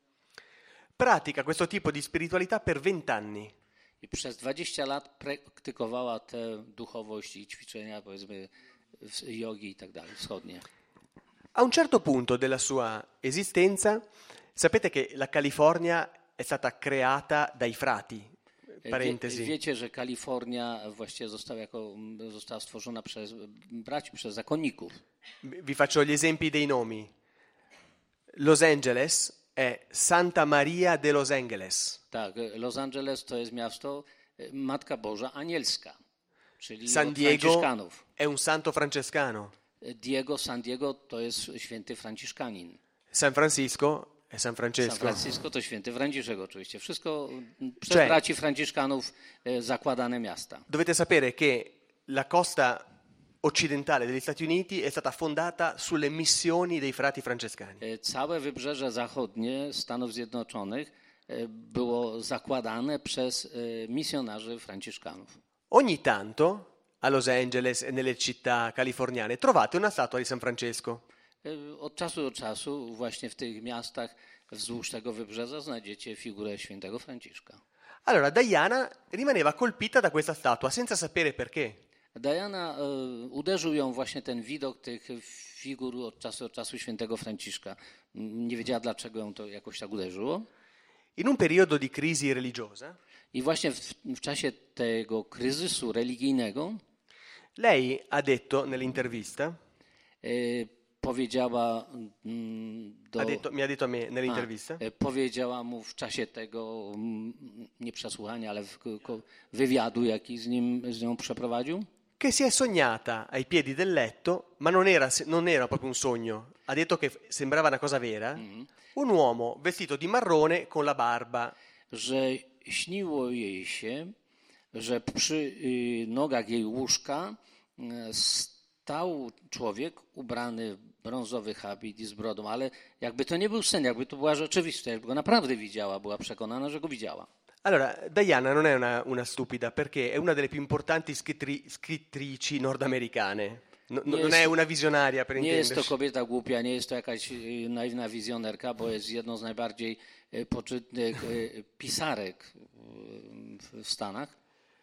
Pratica questo tipo di spiritualità per vent'anni. I przez dwadzieścia lat praktykowała tę duchowość i ćwiczenia, powiedzmy, w- jogi i tak dalej, wschodnie. A un certo punto della sua esistenza, sapete che la California è stata creata dai frati, Wie, parentesi. wiecie, że Kalifornia właściwie została, jako, została stworzona przez braci, przez zakonników. Vi faccio gli esempi dei nomi. Los Angeles è Santa Maria de Los Angeles. Tak, Los Angeles to jest miasto e, Matka Boża Anielska, czyli San od Diego Franciszkanów. è un santo francescano. Diego, San Diego to jest święty Franciszkanin. San Francisco è San San Francesco. Francisco to święty Franciszek oczywiście. Wszystko przez Cioè- braci Franciszkanów e, zakładane miasta. Dovete sapere che la costa occidentale degli Stati Uniti è stata fondata sulle missioni dei frati francescani. E, Całe wybrzeże zachodnie Stanów Zjednoczonych e, było zakładane przez e, misjonarzy franciszkanów. Ogni tanto a Los Angeles e nelle città californiane trovate una statua di San Francesco. E, Od czasu do czasu właśnie w tych miastach wzdłuż tego wybrzeża znajdziecie figurę świętego Franciszka. Allora Diana rimaneva colpita da questa statua senza sapere perché. Diana e, uderzył ją właśnie ten widok tych figur od czasu do czasu świętego Franciszka. M, Nie wiedziała, dlaczego ją to jakoś tak uderzyło. In un periodo di crisi religiosa, I właśnie w, w czasie tego kryzysu religijnego lei ha detto nell'intervista, e, powiedziała mm, do, ha detto- mi ha detto a me nell'intervista, a, e, powiedziała mu w czasie tego mm, nie przesłuchania, ale w, ko- wywiadu, jaki z nim z nią przeprowadził, che si è sognata ai piedi del letto, ma non era, non era proprio un sogno. Ha detto che sembrava una cosa vera. Un uomo vestito di marrone con la barba. że śniło jej się, że przy y, nogach jej łóżka y, stał człowiek ubrany w brązowy habit i z brodą, ale jakby to nie był sen, jakby to była rzeczywistość, jakby go naprawdę widziała, była przekonana, że go widziała. Allora, Diana non è una, una stupida perché è una delle più importanti scrittri- scrittrici nordamericane. No- no- non è una visionaria, per Nie jest to intenderci. kobieta głupia, nie jest to jakaś y, naiwna wizjonerka, bo jest jedną z najbardziej y, poczytnych y, pisarek y, w- w Stanach.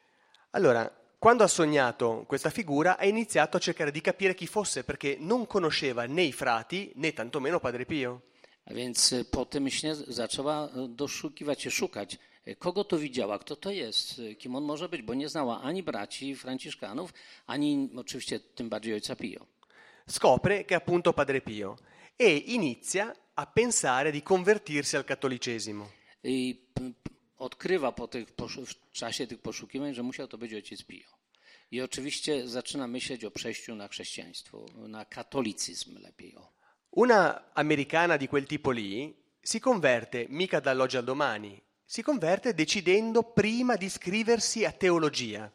Allora, quando ha sognato questa figura, ha iniziato a cercare di capire chi fosse perché non conosceva né i frati né tantomeno Padre Pio. A więc y, po tym śnie zaczęła y, doszukiwać się, szukać, y, kogo to widziała, kto to jest, y, kim on może być, bo nie znała ani braci franciszkanów, ani oczywiście tym bardziej ojca Pio. Scopre che è appunto Padre Pio e inizia a pensare di convertirsi al cattolicesimo. I p- p- odkrywa po tych, poszu- w czasie tych poszukiwań, że musiał to być ojciec Pio. I oczywiście zaczyna myśleć o przejściu na chrześcijaństwo, na katolicyzm lepiej. O. Una americana di quel tipo lì si converte mica dall'oggi al domani, si converte decidendo prima di iscriversi a teologia.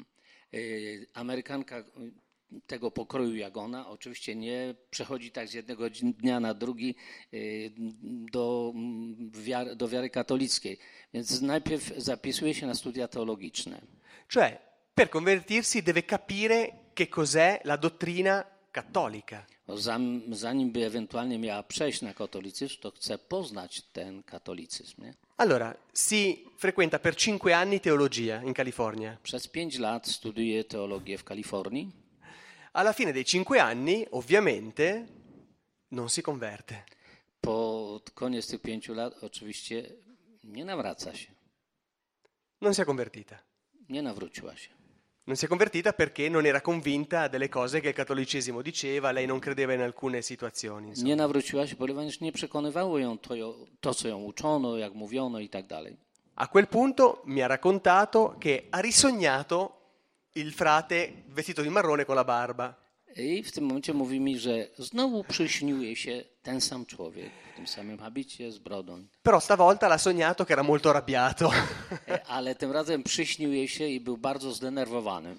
Y, Amerykanka y, tego pokroju jak ona oczywiście nie przechodzi tak z jednego dnia na drugi y, do, mm, wiary, do wiary katolickiej. Więc najpierw zapisuje się na studia teologiczne. Cioè, per convertirsi deve capire che cos'è la dottrina cattolica. Bo zam- Zanim by ewentualnie miała przejść na katolicyzm, to chce poznać ten katolicyzm. Nie? Allora, si frequenta per cinque anni teologia in California. Przez pięć lat studiuje teologię w Kalifornii. Alla fine dei cinque anni, ovviamente, non si converte. Pod koniec tych pięciu lat oczywiście nie nawraca się. Non si è convertita. Nie nawróciła się. Non si è convertita perché non era convinta delle cose che il cattolicesimo diceva, lei non credeva in alcune situazioni. Insomma. Nie nawróciła się, ponieważ nie przekonywało ją to, to, co ją uczono, jak mówiono i tak dalej. A quel punto mi ha raccontato che ha risognato il frate vestito di marrone con la barba. I w tym momencie mówi mi, że znowu przyśnił jej się ten sam człowiek, w tym samym habicie, z brodą. Però stavolta l'ha sognato che era molto arrabbiato. E, Ale tym razem przyśnił jej się i był bardzo zdenerwowany.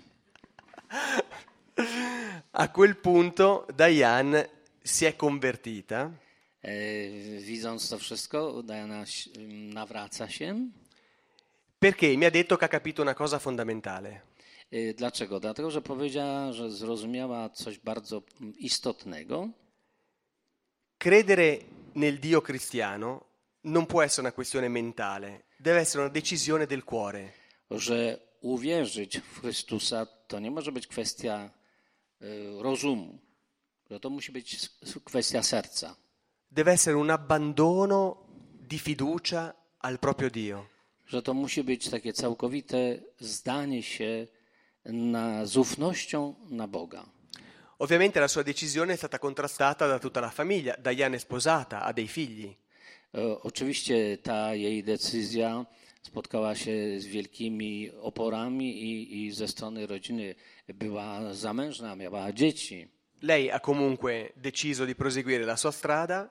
A quel punto Diane si è convertita E, Widząc to wszystko, Diana ś- nawraca się. perché mi ha detto che ha capito una cosa fondamentale. E, Dlaczego? Dlatego, że powiedziała, że zrozumiała coś bardzo mm, istotnego. Credere nel Dio cristiano non può essere una questione mentale, deve essere una decisione del cuore. Że uwierzyć w Chrystusa to nie może być kwestia e, rozumu, że to musi być s- kwestia serca. Deve essere un abbandono di fiducia al proprio Dio. Że to musi być takie całkowite zdanie się na, z ufnością na Boga. Ovviamente la sua decisione è stata contrastata da tutta la famiglia. Diane è sposata, ha dei figli. E, Oczywiście ta jej decyzja spotkała się z wielkimi oporami i, i ze strony rodziny była zamężna, miała dzieci. lei ha comunque deciso di proseguire la sua strada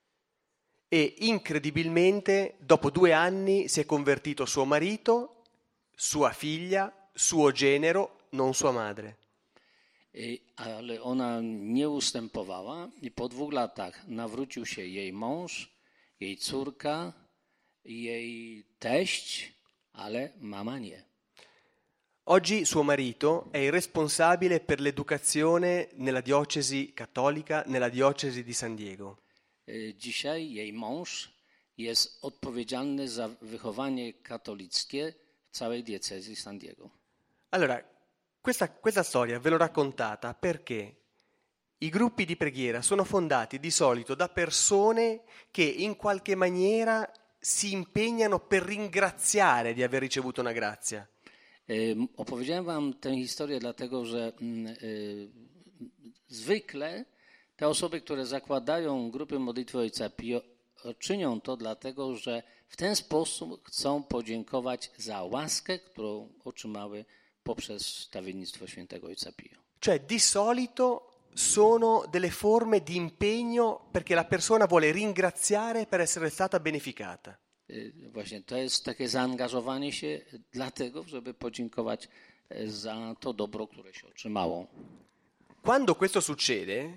e incredibilmente dopo due anni si è convertito suo marito, sua figlia, suo genero, non sua madre. I- Ale ona nie ustępowała i po dwóch latach nawrócił się jej mąż, jej córka, jej teść, ale mama nie. Oggi suo marito è il responsabile per l'educazione nella diocesi cattolica, nella diocesi di San Diego. Y, Dzisiaj jej mąż jest odpowiedzialny za wychowanie katolickie w całej diecezji San Diego. Allora, questa, questa storia ve l'ho raccontata perché i gruppi di preghiera sono fondati di solito da persone che in qualche maniera si impegnano per ringraziare di aver ricevuto una grazia. Y, Opowiedziałem wam tę historię dlatego, że mm, y, zwykle te osoby, które zakładają grupy modlitwy Ojca Pio, czynią to dlatego, że w ten sposób chcą podziękować za łaskę, którą otrzymały poprzez stawiennictwo świętego Ojca Pio. Cioè, di solito sono delle forme di impegno perché la persona vuole ringraziare per essere stata beneficata. Y, Właśnie to jest takie zaangażowanie się dlatego, żeby podziękować y, za to dobro, które się otrzymało. Quando questo succede,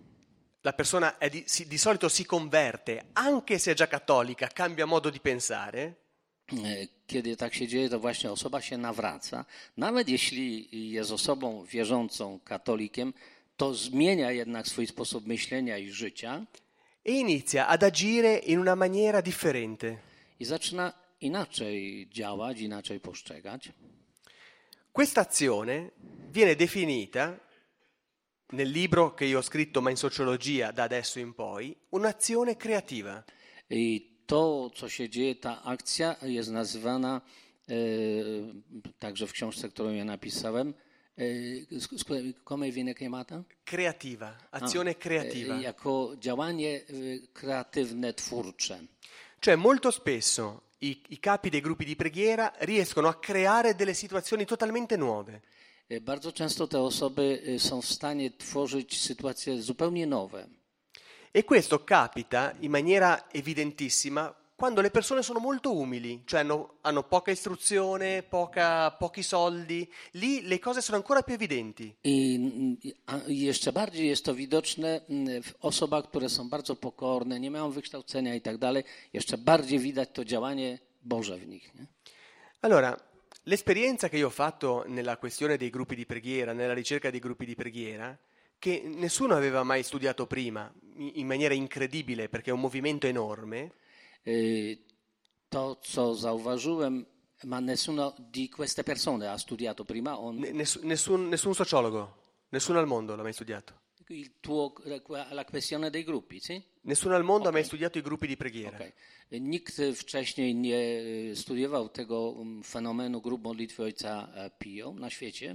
la persona è di, si- di solito si converte, anche se è già cattolica, cambia modo di pensare, Y, Kiedy tak się dzieje, to właśnie osoba się nawraca. Nawet jeśli jest osobą wierzącą, katolikiem, to zmienia jednak swój sposób myślenia i życia e inizia ad agire in una maniera differente. i zaczyna inaczej działać, inaczej postrzegać. Questa azione viene definita nel libro che io ho scritto, ma in sociologia da adesso in poi, un'azione creativa. I to, co się dzieje, ta akcja jest nazywana e, także w książce, którą ja napisałem, e, scu- come viene chiamata? Creativa, azione creativa. E, jako działanie e, kreatywne, twórcze. Cioè molto spesso i, i capi dei gruppi di preghiera riescono a creare delle situazioni totalmente nuove. E, Bardzo często te osoby e, są w stanie tworzyć sytuacje zupełnie nowe. E questo capita in maniera evidentissima quando le persone sono molto umili, cioè hanno, hanno poca istruzione, poca, pochi soldi. Lì le cose sono ancora più evidenti. I i- a jeszcze bardziej jest to widoczne mm, w osobach, które są bardzo pokorne, nie mają wykształcenia i tak dalej. Jeszcze bardziej widać to działanie Boże w nich. Nie? Allora, l'esperienza che io ho fatto nella questione dei gruppi di preghiera, nella ricerca dei gruppi di preghiera, che nessuno aveva mai studiato prima, in in maniera incredibile, perché è un movimento enorme, Y, To, co zauważyłem, ma nessuno di queste persone ha studiato prima on, ne- ness- nessun, nessun sociologo, nessuno al mondo l'ha mai studiato. il tuo, la questione dei gruppi, sì? Nessuno al mondo ha mai Ok. studiato i gruppi di preghiera. Okay. Nikt wcześniej nie y, studiował tego mm, fenomenu grup modlitwy Ojca e, Pio na świecie.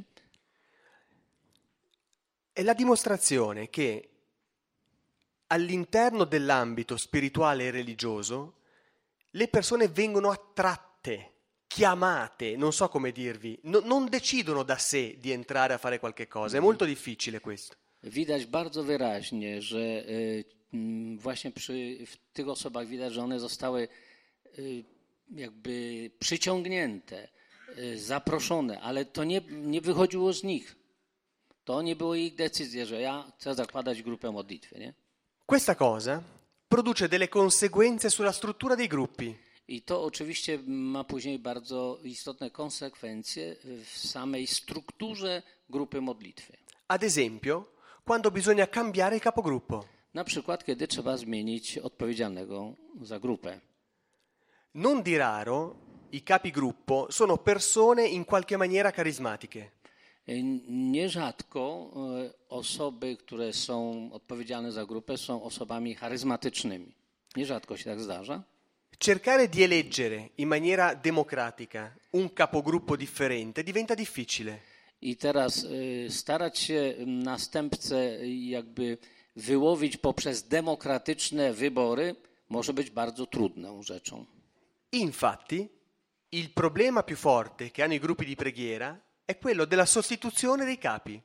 È la dimostrazione che all'interno dell'ambito spirituale e religioso le persone vengono attratte, chiamate, non so come dirvi, no- non decidono da sé di entrare a fare qualche cosa, è molto difficile questo. Widać bardzo wyraźnie, że y, mm, właśnie przy w tych osobach widać, że one zostały y, jakby przyciągnięte, y, zaproszone, ale to nie, nie wychodziło z nich. To nie było ich decyzja, że ja chcę zakładać grupę modlitwy, nie? Questa cosa produce delle conseguenze sulla struttura dei gruppi. I to oczywiście ma później bardzo istotne konsekwencje w samej strukturze grupy modlitwy. Ad esempio, quando bisogna cambiare il capogruppo. Na przykład, kiedy trzeba zmienić odpowiedzialnego za grupę. Non di raro i capigruppo sono persone in qualche maniera carismatiche. Nierzadko e, osoby, które są odpowiedzialne za grupę, są osobami charyzmatycznymi. Nierzadko się tak zdarza. Cercare di eleggere in maniera democratica un capogruppo differente diventa difficile. I teraz e, starać się następcę jakby wyłowić poprzez demokratyczne wybory może być bardzo trudną rzeczą. Infatti, il problema più forte che hanno i gruppi di preghiera è quello della sostituzione dei capi.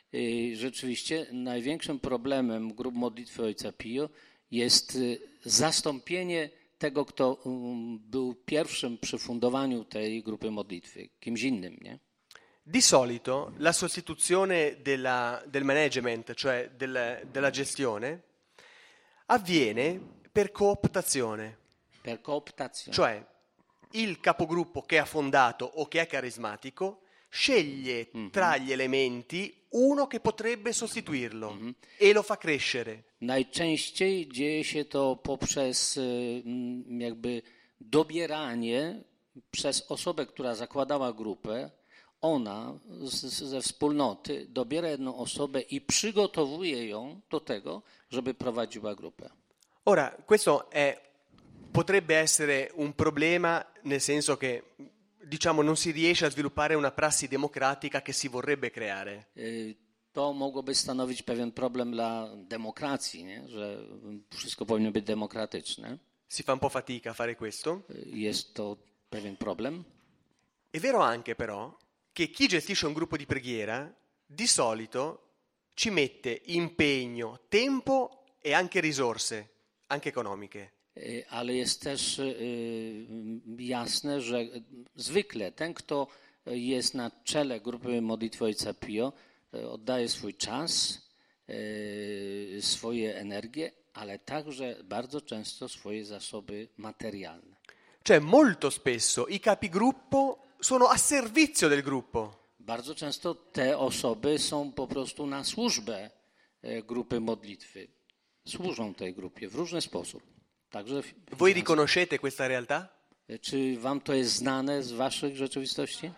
I rzeczywiście największym problemem grup modlitwy Ojca Pio jest y, zastąpienie tego, kto um, był pierwszym przy fundowaniu tej grupy modlitwy, kimś innym, nie? Di solito la sostituzione della- del management, cioè del- della gestione, avviene per cooptazione, Per cooptazione. cioè il capogruppo che ha fondato o che è carismatico sceglie tra gli elementi uno che potrebbe sostituirlo e lo fa crescere. Najczęściej dzieje się to poprzez y, mm, jakby dobieranie przez osobę, która zakładała grupę. Ona z, z- ze wspólnoty dobiera jedną osobę i przygotowuje ją do tego, żeby prowadziła grupę. Ora, questo è, potrebbe essere un problema nel senso che, diciamo, non si riesce a sviluppare una prassi democratica che si vorrebbe creare. Y, To mogłoby stanowić pewien problem dla demokracji, nie? Że wszystko powinno być demokratyczne. Si fa un po' fatica a fare questo. Y, Jest to pewien problem. È vero anche però che chi gestisce un gruppo di preghiera di solito ci mette impegno, tempo e anche risorse, anche economiche. Y, Ale jest też y, jasne, że zwykle ten, kto jest na czele grupy modlitwy Ojca Pio, y, oddaje swój czas, y, swoje energie, ale także bardzo często swoje zasoby materialne. Cioè molto spesso i capigruppo sono a servizio del gruppo. Bardzo często te osoby są po prostu na służbę e, grupy modlitwy. Służą tej grupie w różny sposób. Także w- Voi riconoscete questa realtà? E, Czy wam to jest znane z waszych rzeczywistości?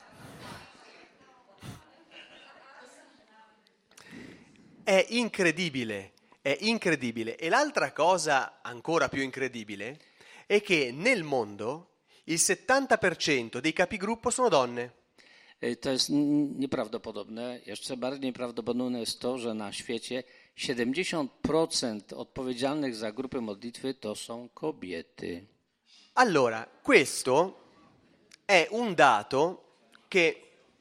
È incredibile, è incredibile. E l'altra cosa ancora più incredibile è che nel mondo il settanta per cento dei capigruppo sono donne. E, To jest n- nieprawdopodobne. Jeszcze bardziej nieprawdopodobne jest to, że na świecie siedemdziesiąt procent odpowiedzialnych za grupy modlitwy to są kobiety. Allora, questo è un dato che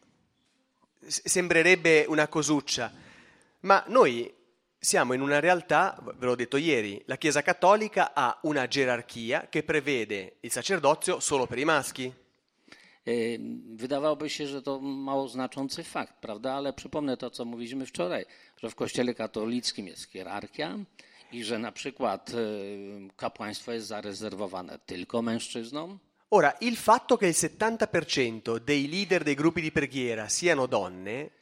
s- sembrerebbe una cosuccia, ma noi siamo in una realtà, ve l'ho detto ieri, la Chiesa Cattolica ha una gerarchia che prevede il sacerdozio solo per i maschi. E, Wydawałoby się, że to mało znaczący fakt, prawda? Ale przypomnę to, co mówiliśmy wczoraj, że w Kościele katolickim jest hierarchia i że na przykład e, kapłaństwo jest zarezerwowane tylko mężczyznom. Ora, il fatto che il settanta per cento dei leader dei gruppi di preghiera siano donne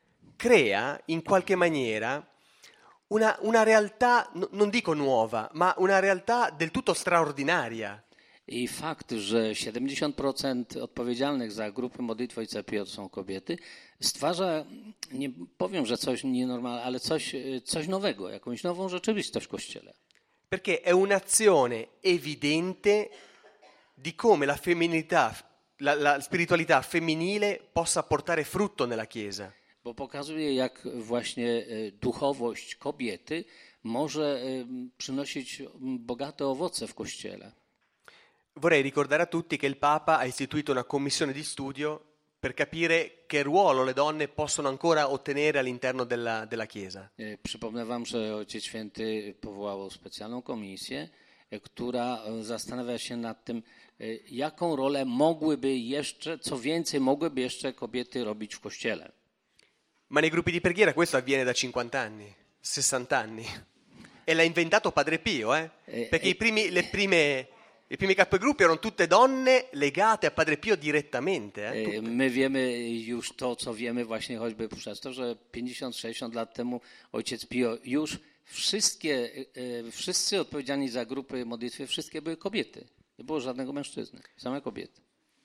crea in qualche maniera una, una realtà, no- non dico nuova, ma una realtà del tutto straordinaria. I fakt, że siedemdziesiąt procent odpowiedzialnych za grupy modlitwy Ojca Pio to są kobiety, stwarza, nie powiem, że coś nienormalnego, ale coś, e, coś nowego, jakąś nową rzeczywistość w Kościele. Perché è un'azione evidente di come la femminilità, la, la spiritualità femminile possa portare frutto nella Chiesa. Bo pokazuje, jak właśnie e, duchowość kobiety może e, przynosić m, bogate owoce w Kościele. Vorrei ricordare a tutti che il Papa ha istituito una commissione di studio per capire che ruolo le donne possono ancora ottenere all'interno della, della Chiesa. E, Przypomnę wam, że Ojciec Święty powołał specjalną komisję, e, która e, zastanawia się nad tym, e, jaką rolę mogłyby jeszcze, co więcej, mogłyby jeszcze kobiety robić w Kościele. Ma nei gruppi di preghiera questo avviene da cinquanta anni, sessanta anni. E l'ha inventato Padre Pio, eh? Eh, Perché eh. i primi, le prime, i primi capigruppi erano tutte donne legate a Padre Pio direttamente. Eh? E, Tutte. My wiemy już to, co wiemy właśnie choćby przez to, że pięćdziesiąt sześćdziesiąt lat temu Ojciec Pio już wszystkie, e, wszyscy odpowiedzialni za grupy modlitwy, wszystkie były kobiety. Nie było żadnego mężczyzny, same kobiety.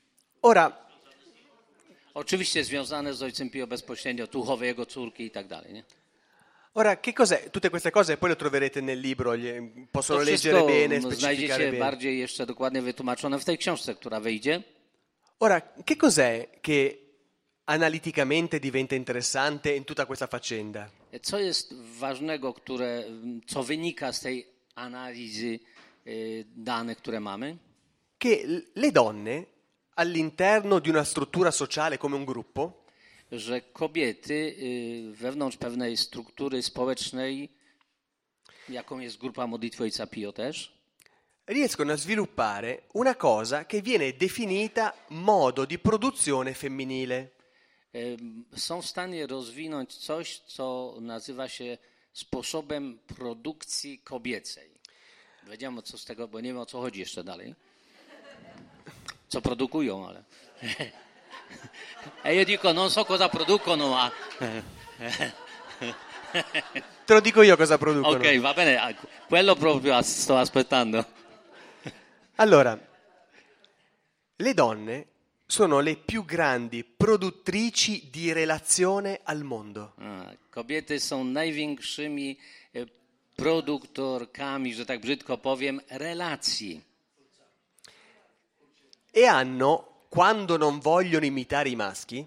Ora, Oczywiście związane z Ojcem Pio bezpośrednio, duchowe jego córki i tak dalej. Nie? ora, che cos'è? Tutte queste cose poi le troverete nel libro, gli- possono To leggere wszystko bene, specificare znajdziecie bene. bardziej jeszcze dokładnie wytłumaczone w tej książce, która wyjdzie. Ora, che cos'è che analiticamente diventa interessante in tutta questa faccenda? Co jest ważnego, które, co wynika z tej analizy y, danych, które mamy? Che l- le donne all'interno di una struttura sociale come un gruppo że kobiety y, wewnątrz pewnej struktury społecznej, jaką jest grupa modlitwy Ojca Pio też, riescono a sviluppare una cosa che viene definita modo di produzione femminile. y, są w stanie rozwinąć coś, co nazywa się sposobem produkcji kobiecej. Wiedziałem, co z tego, bo nie wiem, o co chodzi jeszcze dalej. Co produkują, ale... E io dico, non so cosa producono, ma... Te lo dico io cosa producono. Ok, va bene, ah, quello proprio as- sto aspettando. Allora, le donne sono le più grandi produttrici di relazione al mondo. A, kobiety są największymi e, produktorkami, że tak brzydko powiem, relacji. E hanno, quando non vogliono imitare i maschi,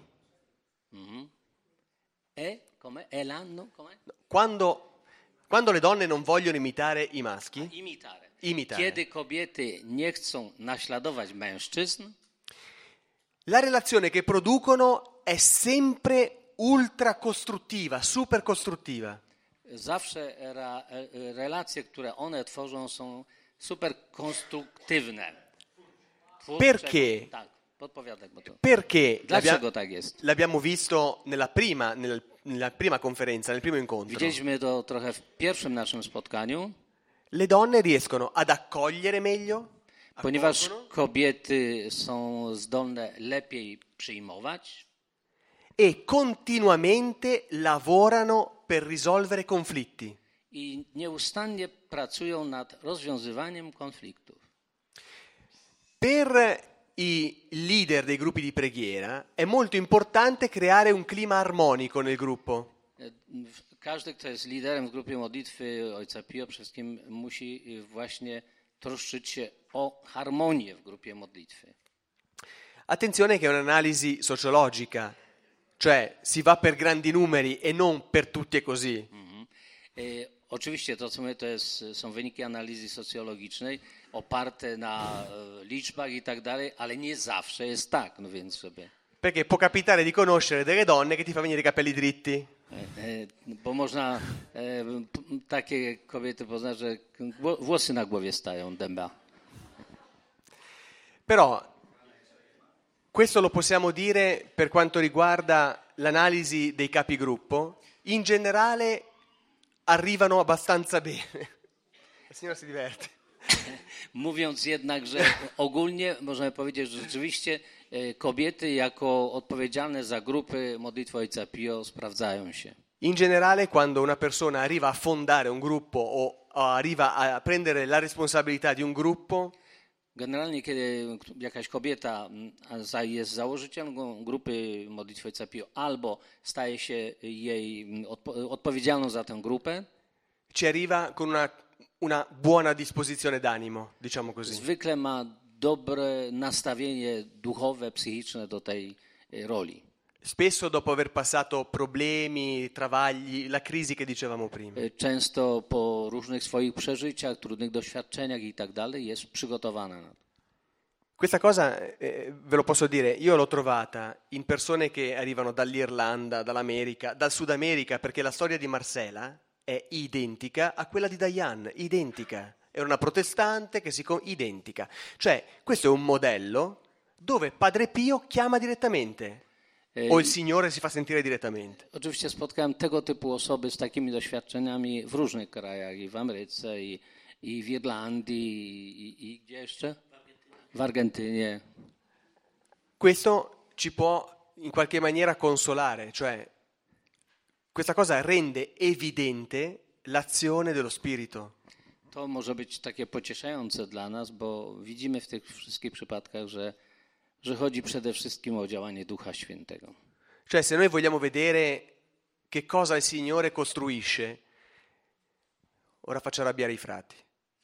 E come? E l'hanno? Come? quando, quando le donne non vogliono imitare i maschi, Imitare. imitare, Kiedy kobiety nie chcą naśladować mężczyzn, la relazione che producono è sempre ultra costruttiva, super costruttiva. zawsze ra, e, relacje, które one tworzą, są super konstruktywne. Twórcze- Perché? Tak, podpowiadaj, bo to... Perché Dlaczego l'abbia- tak jest? l'abbiamo visto nella prima, nel- nella prima conferenza, nel primo incontro. Widzieliśmy to trochę w pierwszym naszym spotkaniu, Le donne riescono ad accogliere meglio, ponieważ accolgono, kobiety są zdolne lepiej przyjmować e continuamente lavorano per risolvere conflitti. i nieustannie pracują nad rozwiązywaniem konfliktów. Per i leader dei gruppi di preghiera è molto importante creare un clima armonico nel gruppo. Każdy, kto jest liderem w grupie modlitwy Ojca Pio, przede wszystkim musi właśnie troszczyć się o harmonię w grupie modlitwy. Attenzione che è un'analisi sociologica, cioè si va per grandi numeri e non per tutti è così. E, oczywiście to, co my, to jest, są wyniki analizy socjologicznej oparte na e, liczbach i tak dalej, ale nie zawsze jest tak, no więc żeby... Perché può capitare di conoscere delle donne che ti fa venire i capelli dritti. E, e, bo można e, p- takie kobiety poznać, że gło- włosy na głowie stają dęba. Però questo lo possiamo dire per quanto riguarda l'analisi dei capigruppo. In generale arrivano abbastanza bene. La signora si diverte. Mówiąc jednak, że ogólnie możemy powiedzieć, że rzeczywiście e, kobiety jako odpowiedzialne za grupy modlitwy Ojca Pio sprawdzają się. In generale, quando una persona arriva a fondare un gruppo o arriva a prendere la responsabilità di un gruppo, Generalnie, kiedy jakaś kobieta mm, za- jest założycielką grupy modlitwy Ojca Pio albo staje się jej mm, odpo- odpowiedzialną za tę grupę, ci arriva con una, una buona disposizione d'animo, diciamo così. zwykle ma dobre nastawienie duchowe, psychiczne do tej e, roli. Spesso dopo aver passato problemi, travagli, la crisi che dicevamo prima. E, Często po różnych swoich przeżyciach, trudnych doświadczeniach i tak dalej jest przygotowana na to. Questa cosa, eh, ve lo posso dire, io l'ho trovata in persone che arrivano dall'Irlanda, dall'America, dal Sud America, perché la storia di Marcela è identica a quella di Diane, identica. Era una protestante che si... co- identica. Cioè, questo è un modello dove Padre Pio chiama direttamente, o il Signore si fa sentire direttamente. Oczywiście spotkałem tego typu osoby z takimi doświadczeniami w różnych krajach, i w Ameryce, i, i w Irlandii, i, i gdzie jeszcze? W Argentynie. Questo ci può in qualche maniera consolare, cioè questa cosa rende evidente l'azione dello Spirito. To może być takie pocieszające dla nas, bo widzimy w tych wszystkich przypadkach, że, że chodzi przede wszystkim o działanie Ducha Świętego. Cioè se noi vogliamo vedere che cosa il Signore costruisce, ora faccio arrabbiare i frati.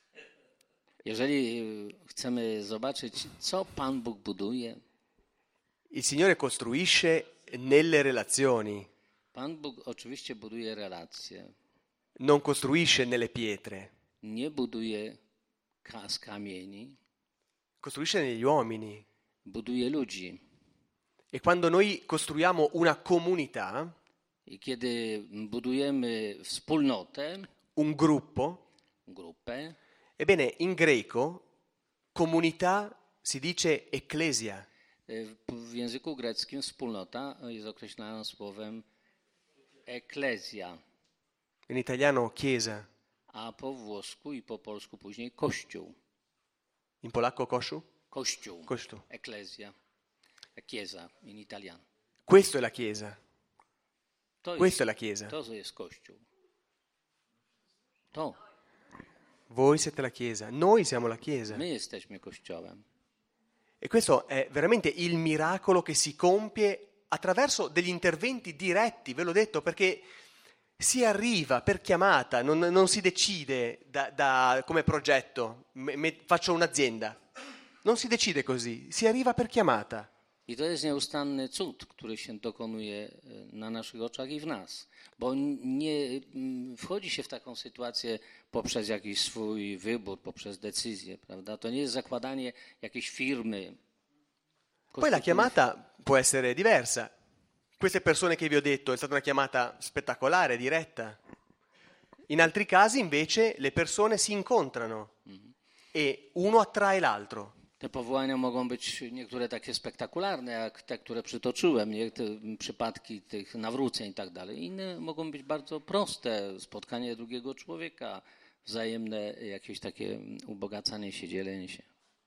Jeżeli y, chcemy zobaczyć, co Pan Bóg buduje, Il Signore costruisce nelle relazioni, Pan Bóg oczywiście buduje relacje, non costruisce nelle pietre, nie buduje ka- z kamieni, costruisce negli uomini. buduje ludzi. E quando noi costruiamo una comunità, I kiedy budujemy wspólnotę, un gruppo, grupę, ebbene in greco comunità si dice ecclesia. w w języku greckim wspólnota jest określana słowem eklezja, In italiano chiesa, a po włosku i po polsku później kościół. in polacco koszu? Kościół, Kościół. eklezja, chiesa in italiano. Questo è la chiesa. To Questa è jest, la chiesa. to jest kościół. To. Voi siete la chiesa, noi siamo la chiesa. My jesteśmy kościołem. E questo è veramente il miracolo che si compie attraverso degli interventi diretti, ve l'ho detto, perché si arriva per chiamata, non, non si decide da, da- come progetto, me- me- faccio un'azienda. Non si decide così, si arriva per chiamata. I to jest nieustanny cud, który się dokonuje e, na naszych oczach i w nas. Bo nie mm, wchodzi się w taką sytuację poprzez jakiś swój wybór, poprzez decyzję, prawda? To nie jest zakładanie jakiejś firmy. Poi la chiamata può essere diversa. Queste persone che vi ho detto è stata una chiamata spettacolare, diretta. In altri casi invece le persone si incontrano e uno attrae l'altro. Te powołania mogą być niektóre takie spektakularne, jak te, które przytoczyłem, nie? Te przypadki tych nawróceń i tak dalej. Inne mogą być bardzo proste, spotkanie drugiego człowieka, wzajemne jakieś takie ubogacanie się, dzielenie się.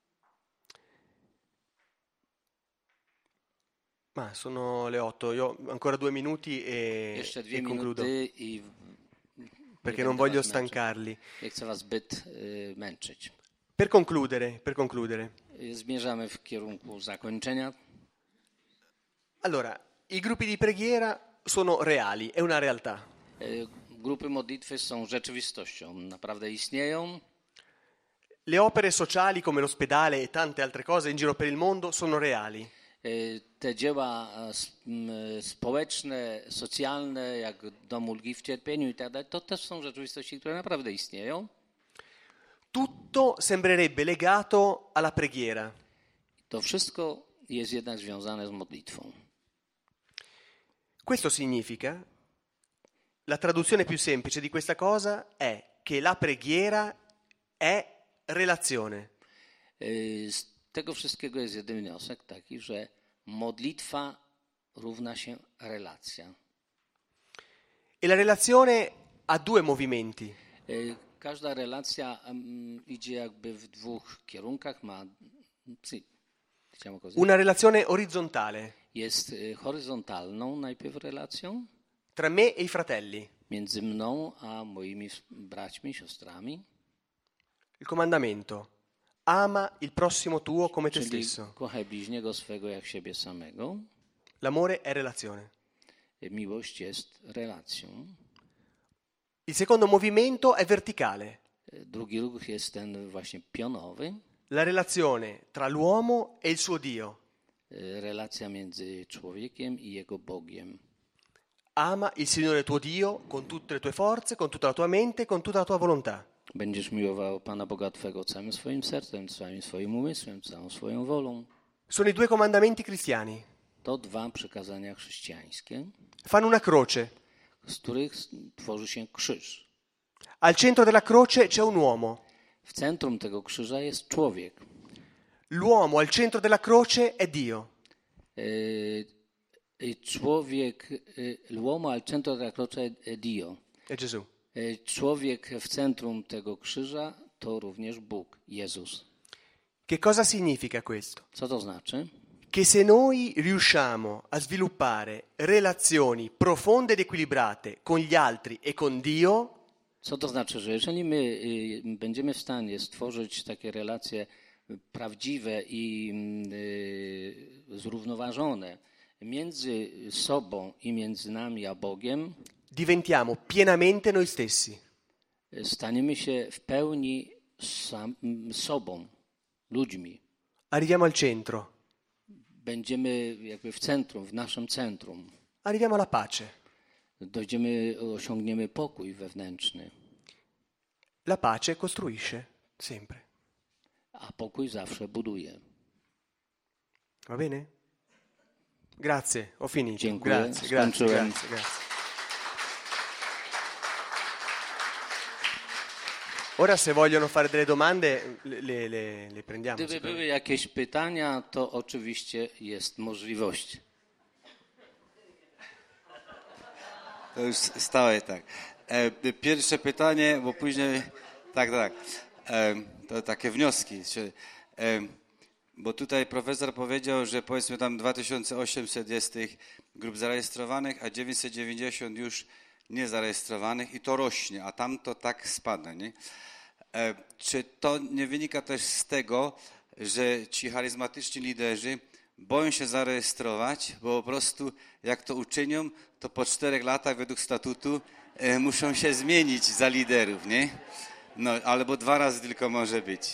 Ma sono le otto, io ho ancora due minuti e, Jeszcze dwie e concludo, minuty i perché nie non będę voglio was męczył. stancarli. Nie chcę was zbyt y, męczyć. Per concludere, per concludere, Y, Zmierzamy w kierunku zakończenia. allora, i gruppi di preghiera sono reali, è una realtà. Y, Grupy modlitwy są rzeczywistością, naprawdę istnieją. Le opere sociali come l'ospedale e tante altre cose in giro per il mondo sono reali. Y, Te dzieła e, s- m, społeczne, socjalne, jak Dom Ulgi w Cierpieniu i tak dalej, to też są rzeczywistości, które naprawdę istnieją. Tutto sembrerebbe legato alla preghiera. To wszystko jest jednak związane z modlitwą. Questo significa, la traduzione più semplice di questa cosa è che la preghiera è relazione. Y, Z tego wszystkiego jest jeden wniosek taki, że modlitwa równa się relacja. E la relazione ha due movimenti. Y, Każda relacja mm, idzie jakby w dwóch kierunkach, ma sì, diciamo così. Una relazione orizzontale Jest y, horyzontalną najpierw relacją tra me e i fratelli. między mną a moimi s- braćmi, siostrami, Il comandamento: ama il prossimo tuo come te czyli stesso. kochaj bliźniego swego jak siebie samego. L'amore è relazione. Y, Miłość jest relacją. Il secondo movimento è verticale. Y, Drugi ruch jest ten właśnie pionowy. La relazione tra l'uomo e il suo Dio. Y, Relacja między człowiekiem i jego Bogiem. Ama il Signore tuo Dio con tutte le tue forze, con tutta la tua mente, con tutta la tua volontà. Będziesz miłował Pana Boga Twego całym swoim sercem, całym swoim umysłem, całą swoją wolą. Sono i due comandamenti cristiani. To dwa przykazania chrześcijańskie, Fanno una croce. z których tworzy się krzyż. Al centro della croce c'è un uomo. W centrum tego krzyża jest człowiek. L'uomo al centro della croce è Dio. Y, y, Człowiek, y, l'uomo al centro della croce è Dio. È Gesù. Y, Człowiek w centrum tego krzyża to również Bóg, Jezus. Che cosa significa questo? Co to znaczy? Che se noi riusciamo a sviluppare relazioni profonde ed equilibrate con gli altri e con Dio, Co to znaczy, że jeżeli my y, będziemy w stanie stworzyć takie relacje prawdziwe i y, zrównoważone między sobą i między nami a Bogiem, diventiamo pienamente noi stessi. y, staniemy się w pełni sam, sobą, ludźmi. Arriviamo al centro, Będziemy jakby w centrum, w naszym centrum. arriviamo alla pace. Dojdziemy, osiągniemy pokój wewnętrzny, La pace costruisce sempre. a pokój zawsze buduje. Va bene? Grazie, ho finito. Dziękuję, Grazie, grazie, skończyłem. grazie, grazie. Ora se vogliono fare delle domande le, le, le prendiamo. Gdyby sicuramente. były jakieś pytania, to oczywiście jest możliwość. To już stałe, tak. E, pierwsze pytanie, bo później, tak, tak, e, to takie wnioski. Czy, e, bo tutaj profesor powiedział, że powiedzmy tam dwa tysiące osiemset jest tych grup zarejestrowanych, a dziewięćset dziewięćdziesiąt już niezarejestrowanych i to rośnie, a tam to tak spada, nie? E, czy to nie wynika też z tego, że ci charyzmatyczni liderzy boją się zarejestrować, bo po prostu jak to uczynią, to po czterech latach według statutu e, muszą się zmienić za liderów, nie? No, albo dwa razy tylko może być.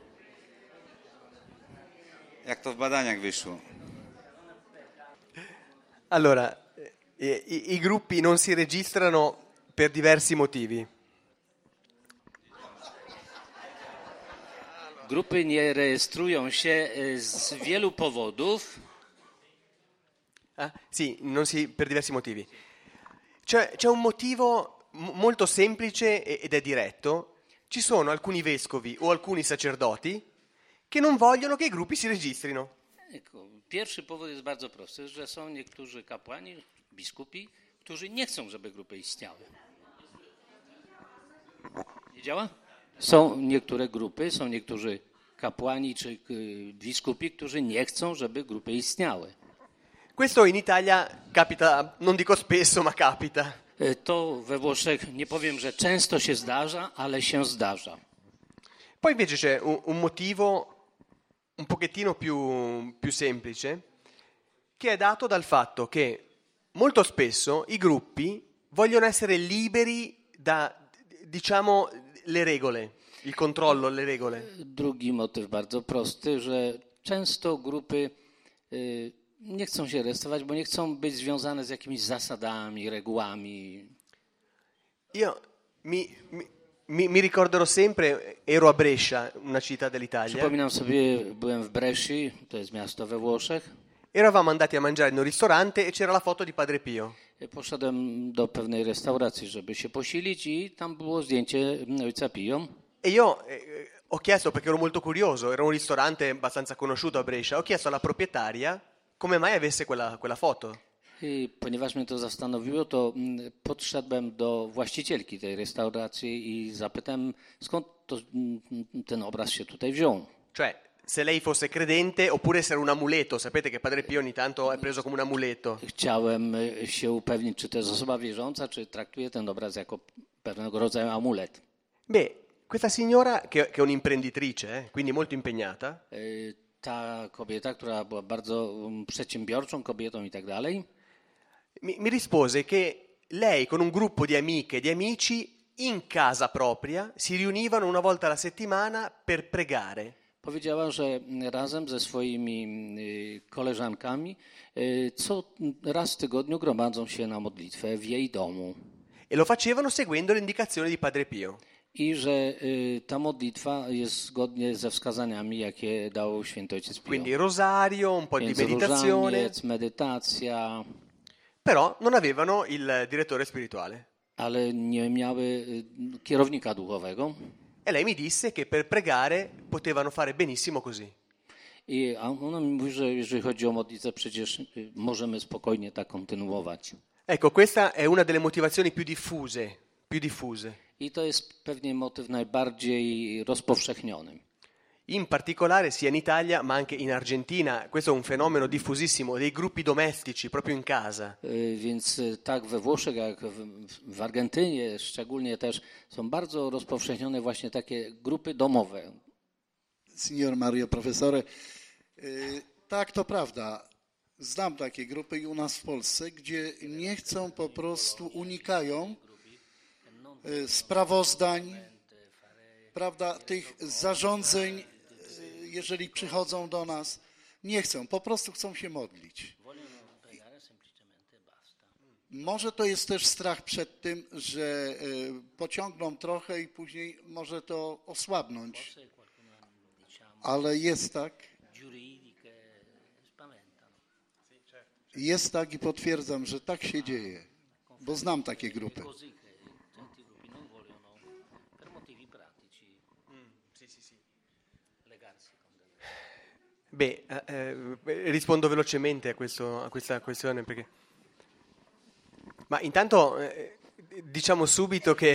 Jak to w badaniach wyszło? Allora, i, i gruppi non si registrano per diversi motivi. Grupy nie rejestrują się e, z wielu powodów. Ah, sì, non si, per diversi motivi. C'è, c'è un motivo m- molto semplice e- ed è diretto. Ci sono alcuni vescovi o alcuni sacerdoti che non vogliono che i gruppi si registrino. Ecco, pierwszy powód jest bardzo prosty, że są niektórzy kapłani, biskupi, którzy nie chcą, żeby grupy istniały. Nie działa? Są niektóre grupy, są niektórzy kapłani czy y, biskupi, którzy nie chcą, żeby grupy istniały. Questo in Italia capita, non dico spesso, ma capita. Y, To we Włoszech, nie powiem, że często się zdarza, ale się zdarza. Poi invece c'è un, un motivo un pochettino più, più semplice, che è dato dal fatto che molto spesso i gruppi vogliono essere liberi da, diciamo, le regole, il controllo, le regole. Drugi motyw bardzo prosty, że często grupy y, nie chcą się rejestrować, bo nie chcą być związane z jakimiś zasadami, regułami. Io mi, mi, mi, mi ricorderò sempre, ero a Brescia, una città dell'Italia, Przypominam sobie, byłem w Bresci, to jest miasto we Włoszech. eravamo andati a mangiare in un ristorante e c'era la foto di Padre Pio. Poszedłem do pewnej restauracji, żeby się posilić i tam było zdjęcie ojca Pio. E io eh, ho chiesto, perché ero molto curioso, era un ristorante abbastanza conosciuto a Brescia, ho chiesto alla proprietaria come mai avesse quella, quella foto. I ponieważ mnie to zastanowiło, to mm, podszedłem do właścicielki tej restauracji i zapytałem, skąd to, mm, ten obraz się tutaj wziął. Cioè, se lei fosse credente oppure se era un amuleto. Sapete che Padre Pio ogni tanto è preso come un amuleto. Chciałem y, się upewnić, czy to jest osoba wierząca, czy traktuje ten obraz jako pewnego rodzaju amulet. Beh, questa signora, che, che è un'imprenditrice, eh, quindi molto impegnata, Y, Ta kobieta, która była bardzo um, przedsiębiorczą kobietą i tak dalej, mi, mi rispose che lei con un gruppo di amiche e di amici in casa propria si riunivano una volta alla settimana per pregare. powiedziała, że razem ze swoimi y, koleżankami y, co raz w tygodniu gromadzą się na modlitwę w jej domu E lo facevano seguendo le indicazioni di Padre Pio. i że y, ta modlitwa jest zgodnie ze wskazaniami, jakie dał święty ojciec Pio. Quindi rosario, un po' di Więc meditazione, różaniec, medytacja, però non avevano il direttore spirituale. ale nie miały y, kierownika duchowego. E lei mi disse che per pregare potevano fare benissimo così. I a ona mi mówi, że jeżeli chodzi o modlitwę, przecież y, możemy spokojnie tak kontynuować. Ecco, questa è una delle motivazioni più diffuse, più diffuse. I to jest pewnie motyw najbardziej rozpowszechniony. In particolare sia in Italia ma anche in Argentina, questo è un fenomeno diffusissimo, dei gruppi domestici proprio in casa. Y, Więc y, tak we Włoszech, jak w, w Argentynie szczególnie też są bardzo rozpowszechnione właśnie takie grupy domowe. Signor Mario Profesore, y, tak, to prawda. Znam takie grupy i u nas w Polsce, gdzie nie chcą, po prostu unikają y, sprawozdań, prawda, tych zarządzeń, y, jeżeli przychodzą do nas, nie chcą, po prostu chcą się modlić. Może to jest też strach przed tym, że y, pociągną trochę i później może to osłabnąć. Ale jest tak. Jest tak i potwierdzam, że tak się dzieje, bo znam takie grupy. Beh, eh, eh, rispondo velocemente a, questo, a questa questione perché... Ma intanto eh, diciamo subito che...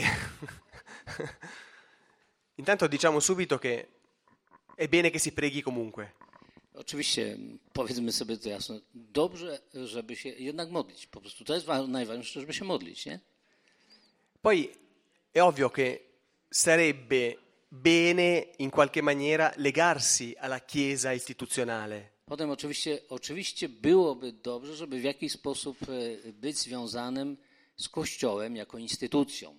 intanto diciamo subito che è bene che si preghi comunque. Oczywiście, powiedzmy sobie to jasno, dobrze, żeby się jednak modlić. Po prostu to jest wa- najważniejsze, żeby się modlić, nie? Poi è ovvio che sarebbe bene in qualche maniera legarsi alla Chiesa istituzionale. Potem oczywiście, oczywiście byłoby dobrze, żeby w jakiś sposób e, być związanym z Kościołem jako instytucją.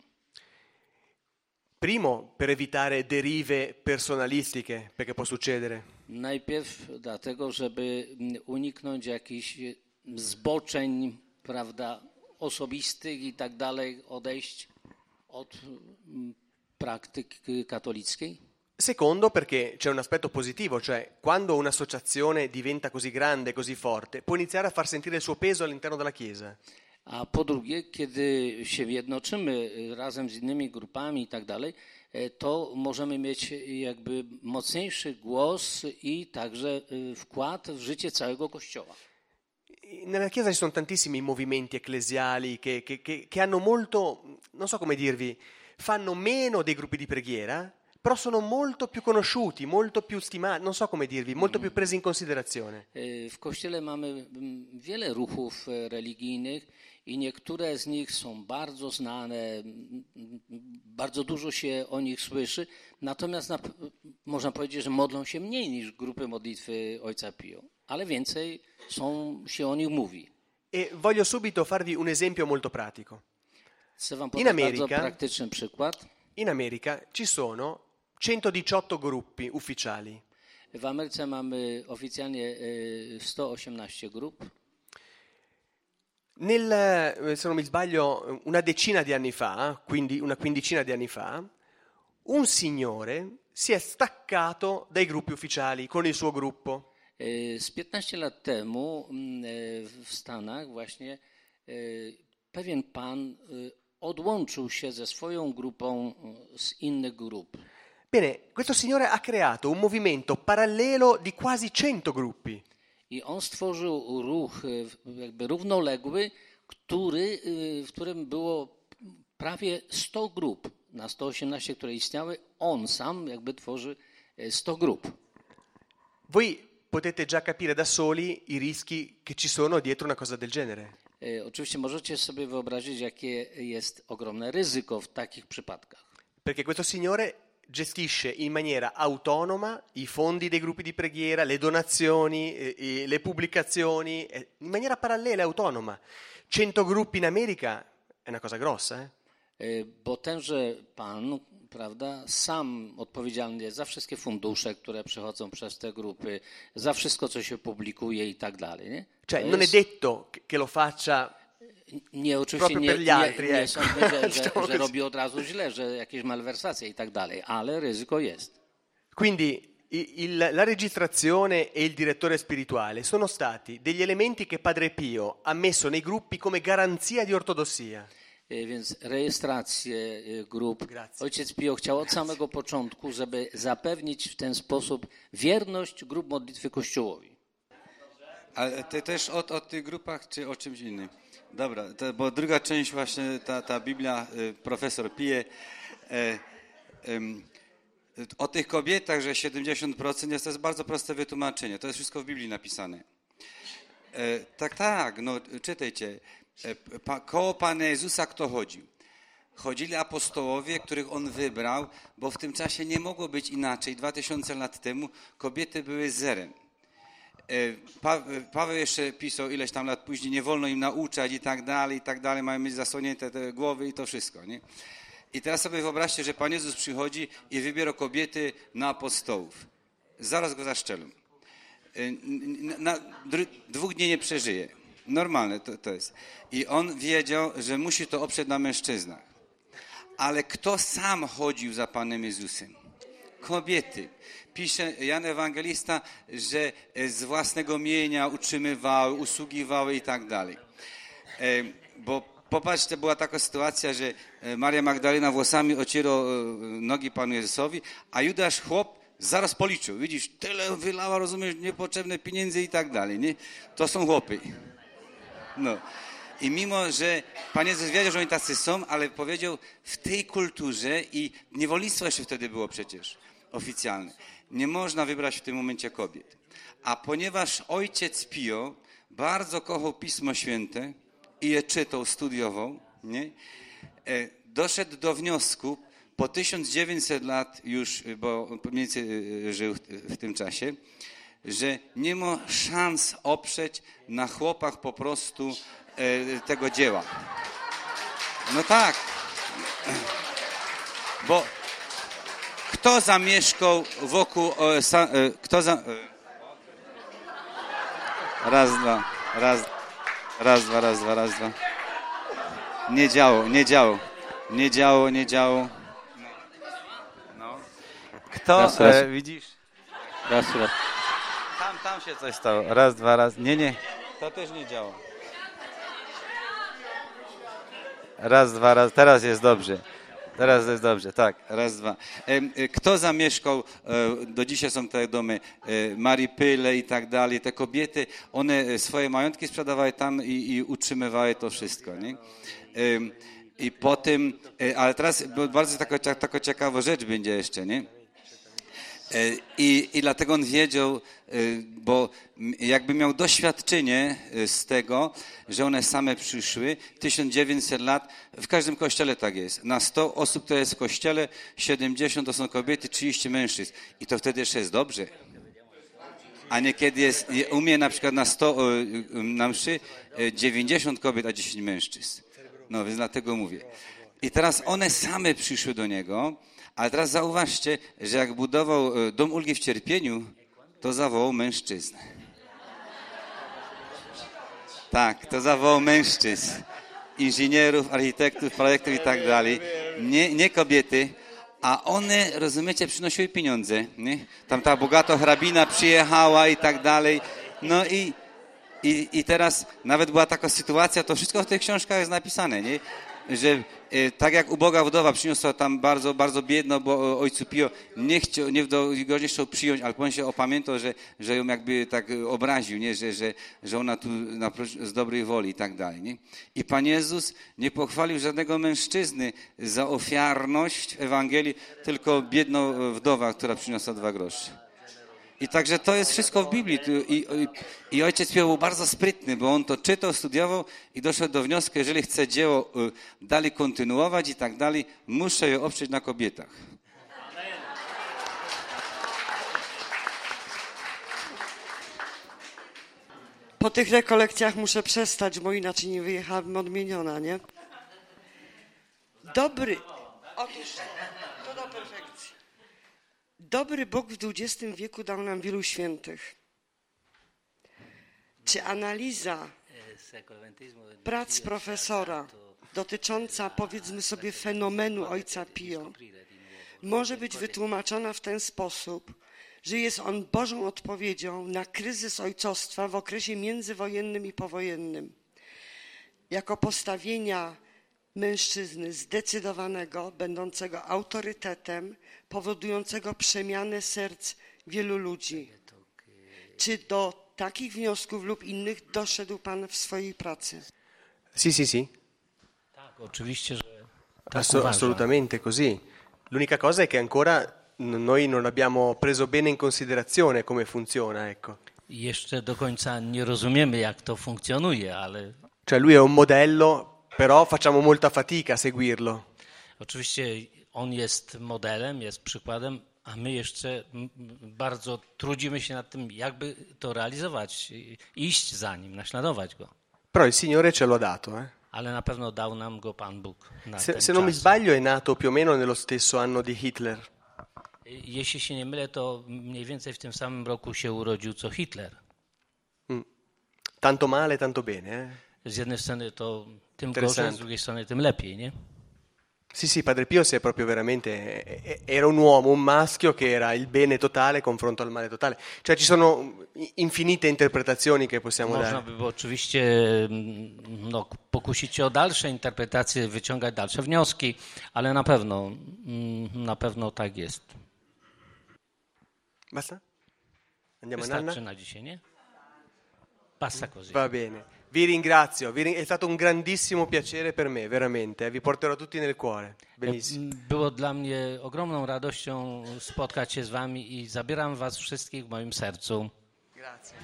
Primo, per evitare derive personalistiche, perché può succedere. Najpierw dlatego, żeby mm, uniknąć jakichś zboczeń, prawda, osobistych i tak dalej, odejść od mm, praktyki katolickiej. Secondo, perché c'è un aspetto positivo, cioè quando un'associazione diventa così grande, così forte, può iniziare a far sentire il suo peso all'interno della Chiesa. A po drugie, kiedy się jednoczymy razem z innymi grupami i tak dalej, e, to możemy mieć jakby mocniejszy głos i także e, wkład w życie całego Kościoła. Nella Chiesa ci sono tantissimi movimenti ecclesiali che, che, che, che hanno molto, non so come dirvi, fanno meno dei gruppi di preghiera, però sono molto più conosciuti, molto più stimati, non so come dirvi, molto più presi in considerazione. E, W Kościele mamy mm, wiele ruchów e, religijnych i niektóre z nich są bardzo znane, mm, mm, bardzo dużo się o nich słyszy, natomiast na, można powiedzieć, że modlą się mniej niż grupy modlitwy Ojca Pio, ale więcej są, się o nich mówi. E voglio subito farvi un esempio molto pratico. Chcę wam In podać bardzo America- praktyczny przykład. In America ci sono centodiciotto gruppi ufficiali. W Ameryce mamy oficjalnie e, sto osiemnaście grup. Nel, eh, se non mi sbaglio, una decina di anni fa, quindi una quindicina di anni fa, un signore si è staccato dai gruppi ufficiali con il suo gruppo. E, Z piętnaście lat temu mm, e, w Stanach właśnie e, pewien pan e, odłączył się ze swoją grupą e, z innych grup. Bene, questo signore ha creato un movimento parallelo di quasi cento gruppi. I on stworzył ruch e, w- jakby równoległy, który, e, w którym było prawie sto grup. Na sto osiemnaście, które istniały, on sam jakby tworzy e, sto grup. Voi potete già capire da soli i rischi che ci sono dietro una cosa del genere. E, Oczywiście możecie sobie wyobrazić, jakie jest ogromne ryzyko w takich przypadkach. Perché questo signore gestisce in maniera autonoma i fondi dei gruppi di preghiera, le donazioni, eh, eh, le pubblicazioni, eh, in maniera parallela e autonoma. cento gruppi in America è una cosa grossa, eh? E, Bo tenże pan, prawda, sam odpowiedzialny jest za wszystkie fundusze, które przechodzą przez te grupy, za wszystko, co się publikuje i tak dalej. Nie? Cioè, To non è jest- detto che- che lo faccia Nie, oczywiście proprio nie, per gli altri, nie, nie ecco. sądzę, że, że, Diciamo że così. robi od razu źle, że jakieś malwersacje i tak dalej, ale ryzyko jest. Quindi i- il- la registrazione e il direttore spirituale sono stati degli elementi che Padre Pio ha messo nei gruppi come garanzia di ortodossia. E, Więc rejestrację e, grup. Grazie. Ojciec Pio chciał od samego początku, żeby zapewnić w ten sposób wierność grup modlitwy Kościołowi. Ale ty też o, o tych grupach, czy o czymś innym? Dobra, to, bo druga część właśnie, ta, ta Biblia, y, profesor Pije, e, em, o tych kobietach, że siedemdziesiąt procent jest, to jest bardzo proste wytłumaczenie. To jest wszystko w Biblii napisane. E, tak, tak, no czytajcie. E, pa, koło Pana Jezusa kto chodził? Chodzili apostołowie, których On wybrał, bo w tym czasie nie mogło być inaczej. Dwa tysiące lat temu kobiety były zerem. E, Pa- Paweł jeszcze pisał ileś tam lat później, nie wolno im nauczać i tak dalej, i tak dalej, mają mieć zasłonięte te głowy i to wszystko, nie? I teraz sobie wyobraźcie, że Pan Jezus przychodzi i wybiera kobiety na apostołów. Zaraz go zaszczelą. E, n- Na, dru- dwóch dni nie przeżyje. Normalne to, to jest. I on wiedział, że musi to oprzeć na mężczyznach. Ale kto sam chodził za Panem Jezusem? kobiety. Pisze Jan Ewangelista, że z własnego mienia utrzymywały, usługiwały i tak dalej. Bo popatrzcie, była taka sytuacja, że Maria Magdalena włosami ociera nogi Panu Jezusowi, a Judasz chłop zaraz policzył. Widzisz, tyle wylała, rozumiesz, niepotrzebne pieniędzy i tak dalej. Nie? To są chłopy. No. I mimo, że Pan Jezus wiedział, że oni tacy są, ale powiedział w tej kulturze i niewolnictwo jeszcze wtedy było przecież oficjalne. Nie można wybrać w tym momencie kobiet. A ponieważ ojciec Pio bardzo kochał Pismo Święte i je czytał, studiował, nie? Doszedł do wniosku po tysiąc dziewięćset lat już, bo mniej więcej żył w tym czasie, że nie ma szans oprzeć na chłopach po prostu tego dzieła. No tak. Bo kto zamieszkał wokół... Kto za... Raz, dwa, raz, raz, dwa, raz, dwa, raz, dwa. Nie działo, nie działo. Nie działo, nie działo. No. Kto, Raz, raz. E, widzisz? Raz, raz. Tam, tam się coś stało. Raz, dwa, raz. Nie, nie. To też nie działa. Raz, dwa, raz. Teraz jest dobrze. Teraz jest dobrze, tak. Raz, dwa. Kto zamieszkał, do dzisiaj są te domy Marii Pyle i tak dalej, te kobiety, one swoje majątki sprzedawały tam i, i utrzymywały to wszystko, nie? I potem, ale teraz bardzo taka, taka ciekawa rzecz będzie jeszcze, nie? I, I dlatego on wiedział, bo jakby miał doświadczenie z tego, że one same przyszły, tysiąc dziewięćset lat, w każdym kościele tak jest. Na sto osób, które jest w kościele, siedemdziesiąt to są kobiety, trzydzieści mężczyzn. I to wtedy jeszcze jest dobrze. A niekiedy jest, u mnie na przykład na sto na mszy dziewięćdziesiąt kobiet, a dziesięć mężczyzn. No więc dlatego mówię. I teraz one same przyszły do niego. Ale teraz zauważcie, że jak budował dom ulgi w cierpieniu, to zawołał mężczyzn. Tak, to zawołał mężczyzn. Inżynierów, architektów, projektów i tak dalej. Nie, nie kobiety, a one, rozumiecie, przynosiły pieniądze. Nie? Tam ta bogata hrabina przyjechała i tak dalej. No i, i, i teraz nawet była taka sytuacja, to wszystko w tych książkach jest napisane, nie? Że tak jak uboga wdowa przyniosła tam bardzo, bardzo biedno, bo ojcu Pio nie chciał, nie, go nie chciał przyjąć, ale on się opamiętał, że, że ją jakby tak obraził, nie? Że, że, że ona tu z dobrej woli i tak dalej. Nie? I Pan Jezus nie pochwalił żadnego mężczyzny za ofiarność w Ewangelii, tylko biedną wdowa, która przyniosła dwa grosze. I także to jest wszystko w Biblii. I, i, I ojciec Pio był bardzo sprytny, bo on to czytał, studiował i doszedł do wniosku, jeżeli chce dzieło dalej kontynuować i tak dalej, muszę je oprzeć na kobietach. Po tych rekolekcjach muszę przestać, bo inaczej nie wyjechałabym odmieniona, nie? Dobry. Otóż to do perfekcji. Dobry Bóg w dwudziestym wieku dał nam wielu świętych. Czy analiza prac profesora dotycząca, powiedzmy sobie, fenomenu Ojca Pio może być wytłumaczona w ten sposób, że jest on Bożą odpowiedzią na kryzys ojcostwa w okresie międzywojennym i powojennym. Jako postawienia mężczyzny zdecydowanego, będącego autorytetem, powodującego przemianę serc wielu ludzi. Czy do takich wniosków lub innych doszedł Pan w swojej pracy? Sì, sì, sì. Tak, oczywiście, że tak Asso- uważam. assolutamente così. L'unica cosa è che ancora n- noi non abbiamo preso bene in considerazione come funziona, ecco. Jeszcze do końca nie rozumiemy, jak to funkcjonuje, ale Cioè lui è un modello, però facciamo molta fatica a seguirlo. oczywiście on jest modelem, jest przykładem, a my jeszcze m, bardzo trudzimy się nad tym, jakby to realizować, i- iść za nim, naśladować go. Però il Signore ce l'ha dato. Eh. Ale na pewno dał nam go Pan Bóg na Se, ten se non mi czas. sbaglio è nato più o meno nello stesso anno di Hitler. Jeśli się nie mylę, to mniej więcej w tym samym roku się urodził co Hitler. Tanto male, tanto bene. Eh. Z jednej strony to tym Interessante. gorzej, z drugiej strony tym lepiej, nie? Sì, sì, Padre Pio si è proprio veramente, era un uomo, un maschio che era il bene totale confronto al male totale. Cioè ci sono infinite interpretazioni che possiamo Można dare. by było oczywiście no, pokusić się o dalsze interpretacje, wyciągać dalsze wnioski, ale na pewno, na pewno tak jest. Basta? Andiamo in Wystarczy Anna? na dzisiaj, nie? Basta così. Va bene. Vi ringrazio, vi ring- è stato un grandissimo piacere per me, veramente. eh. Vi porterò tutti nel cuore. Benissimo. Było dla mnie ogromną radością spotkać się z wami i zabieram was wszystkich w moim sercu. Grazie.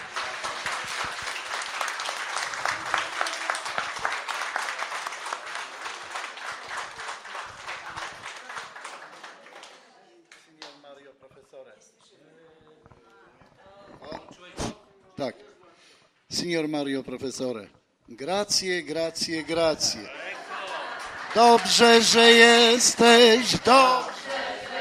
Tak. Signor Mario Profesore, grazie, grazie, grazie. Dobrze, że jesteś, dobrze,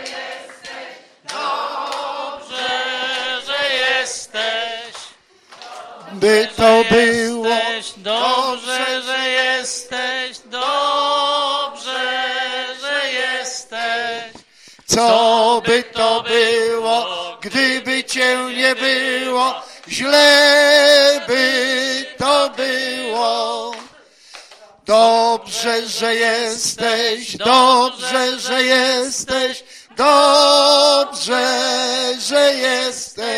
Dobrze, że jesteś. by to było. Jesteś, dobrze, że jesteś. Dobrze, że jesteś. Co by to było, gdyby cię nie było, źle by to było. Dobrze, że jesteś, dobrze, że jesteś, dobrze, że jesteś.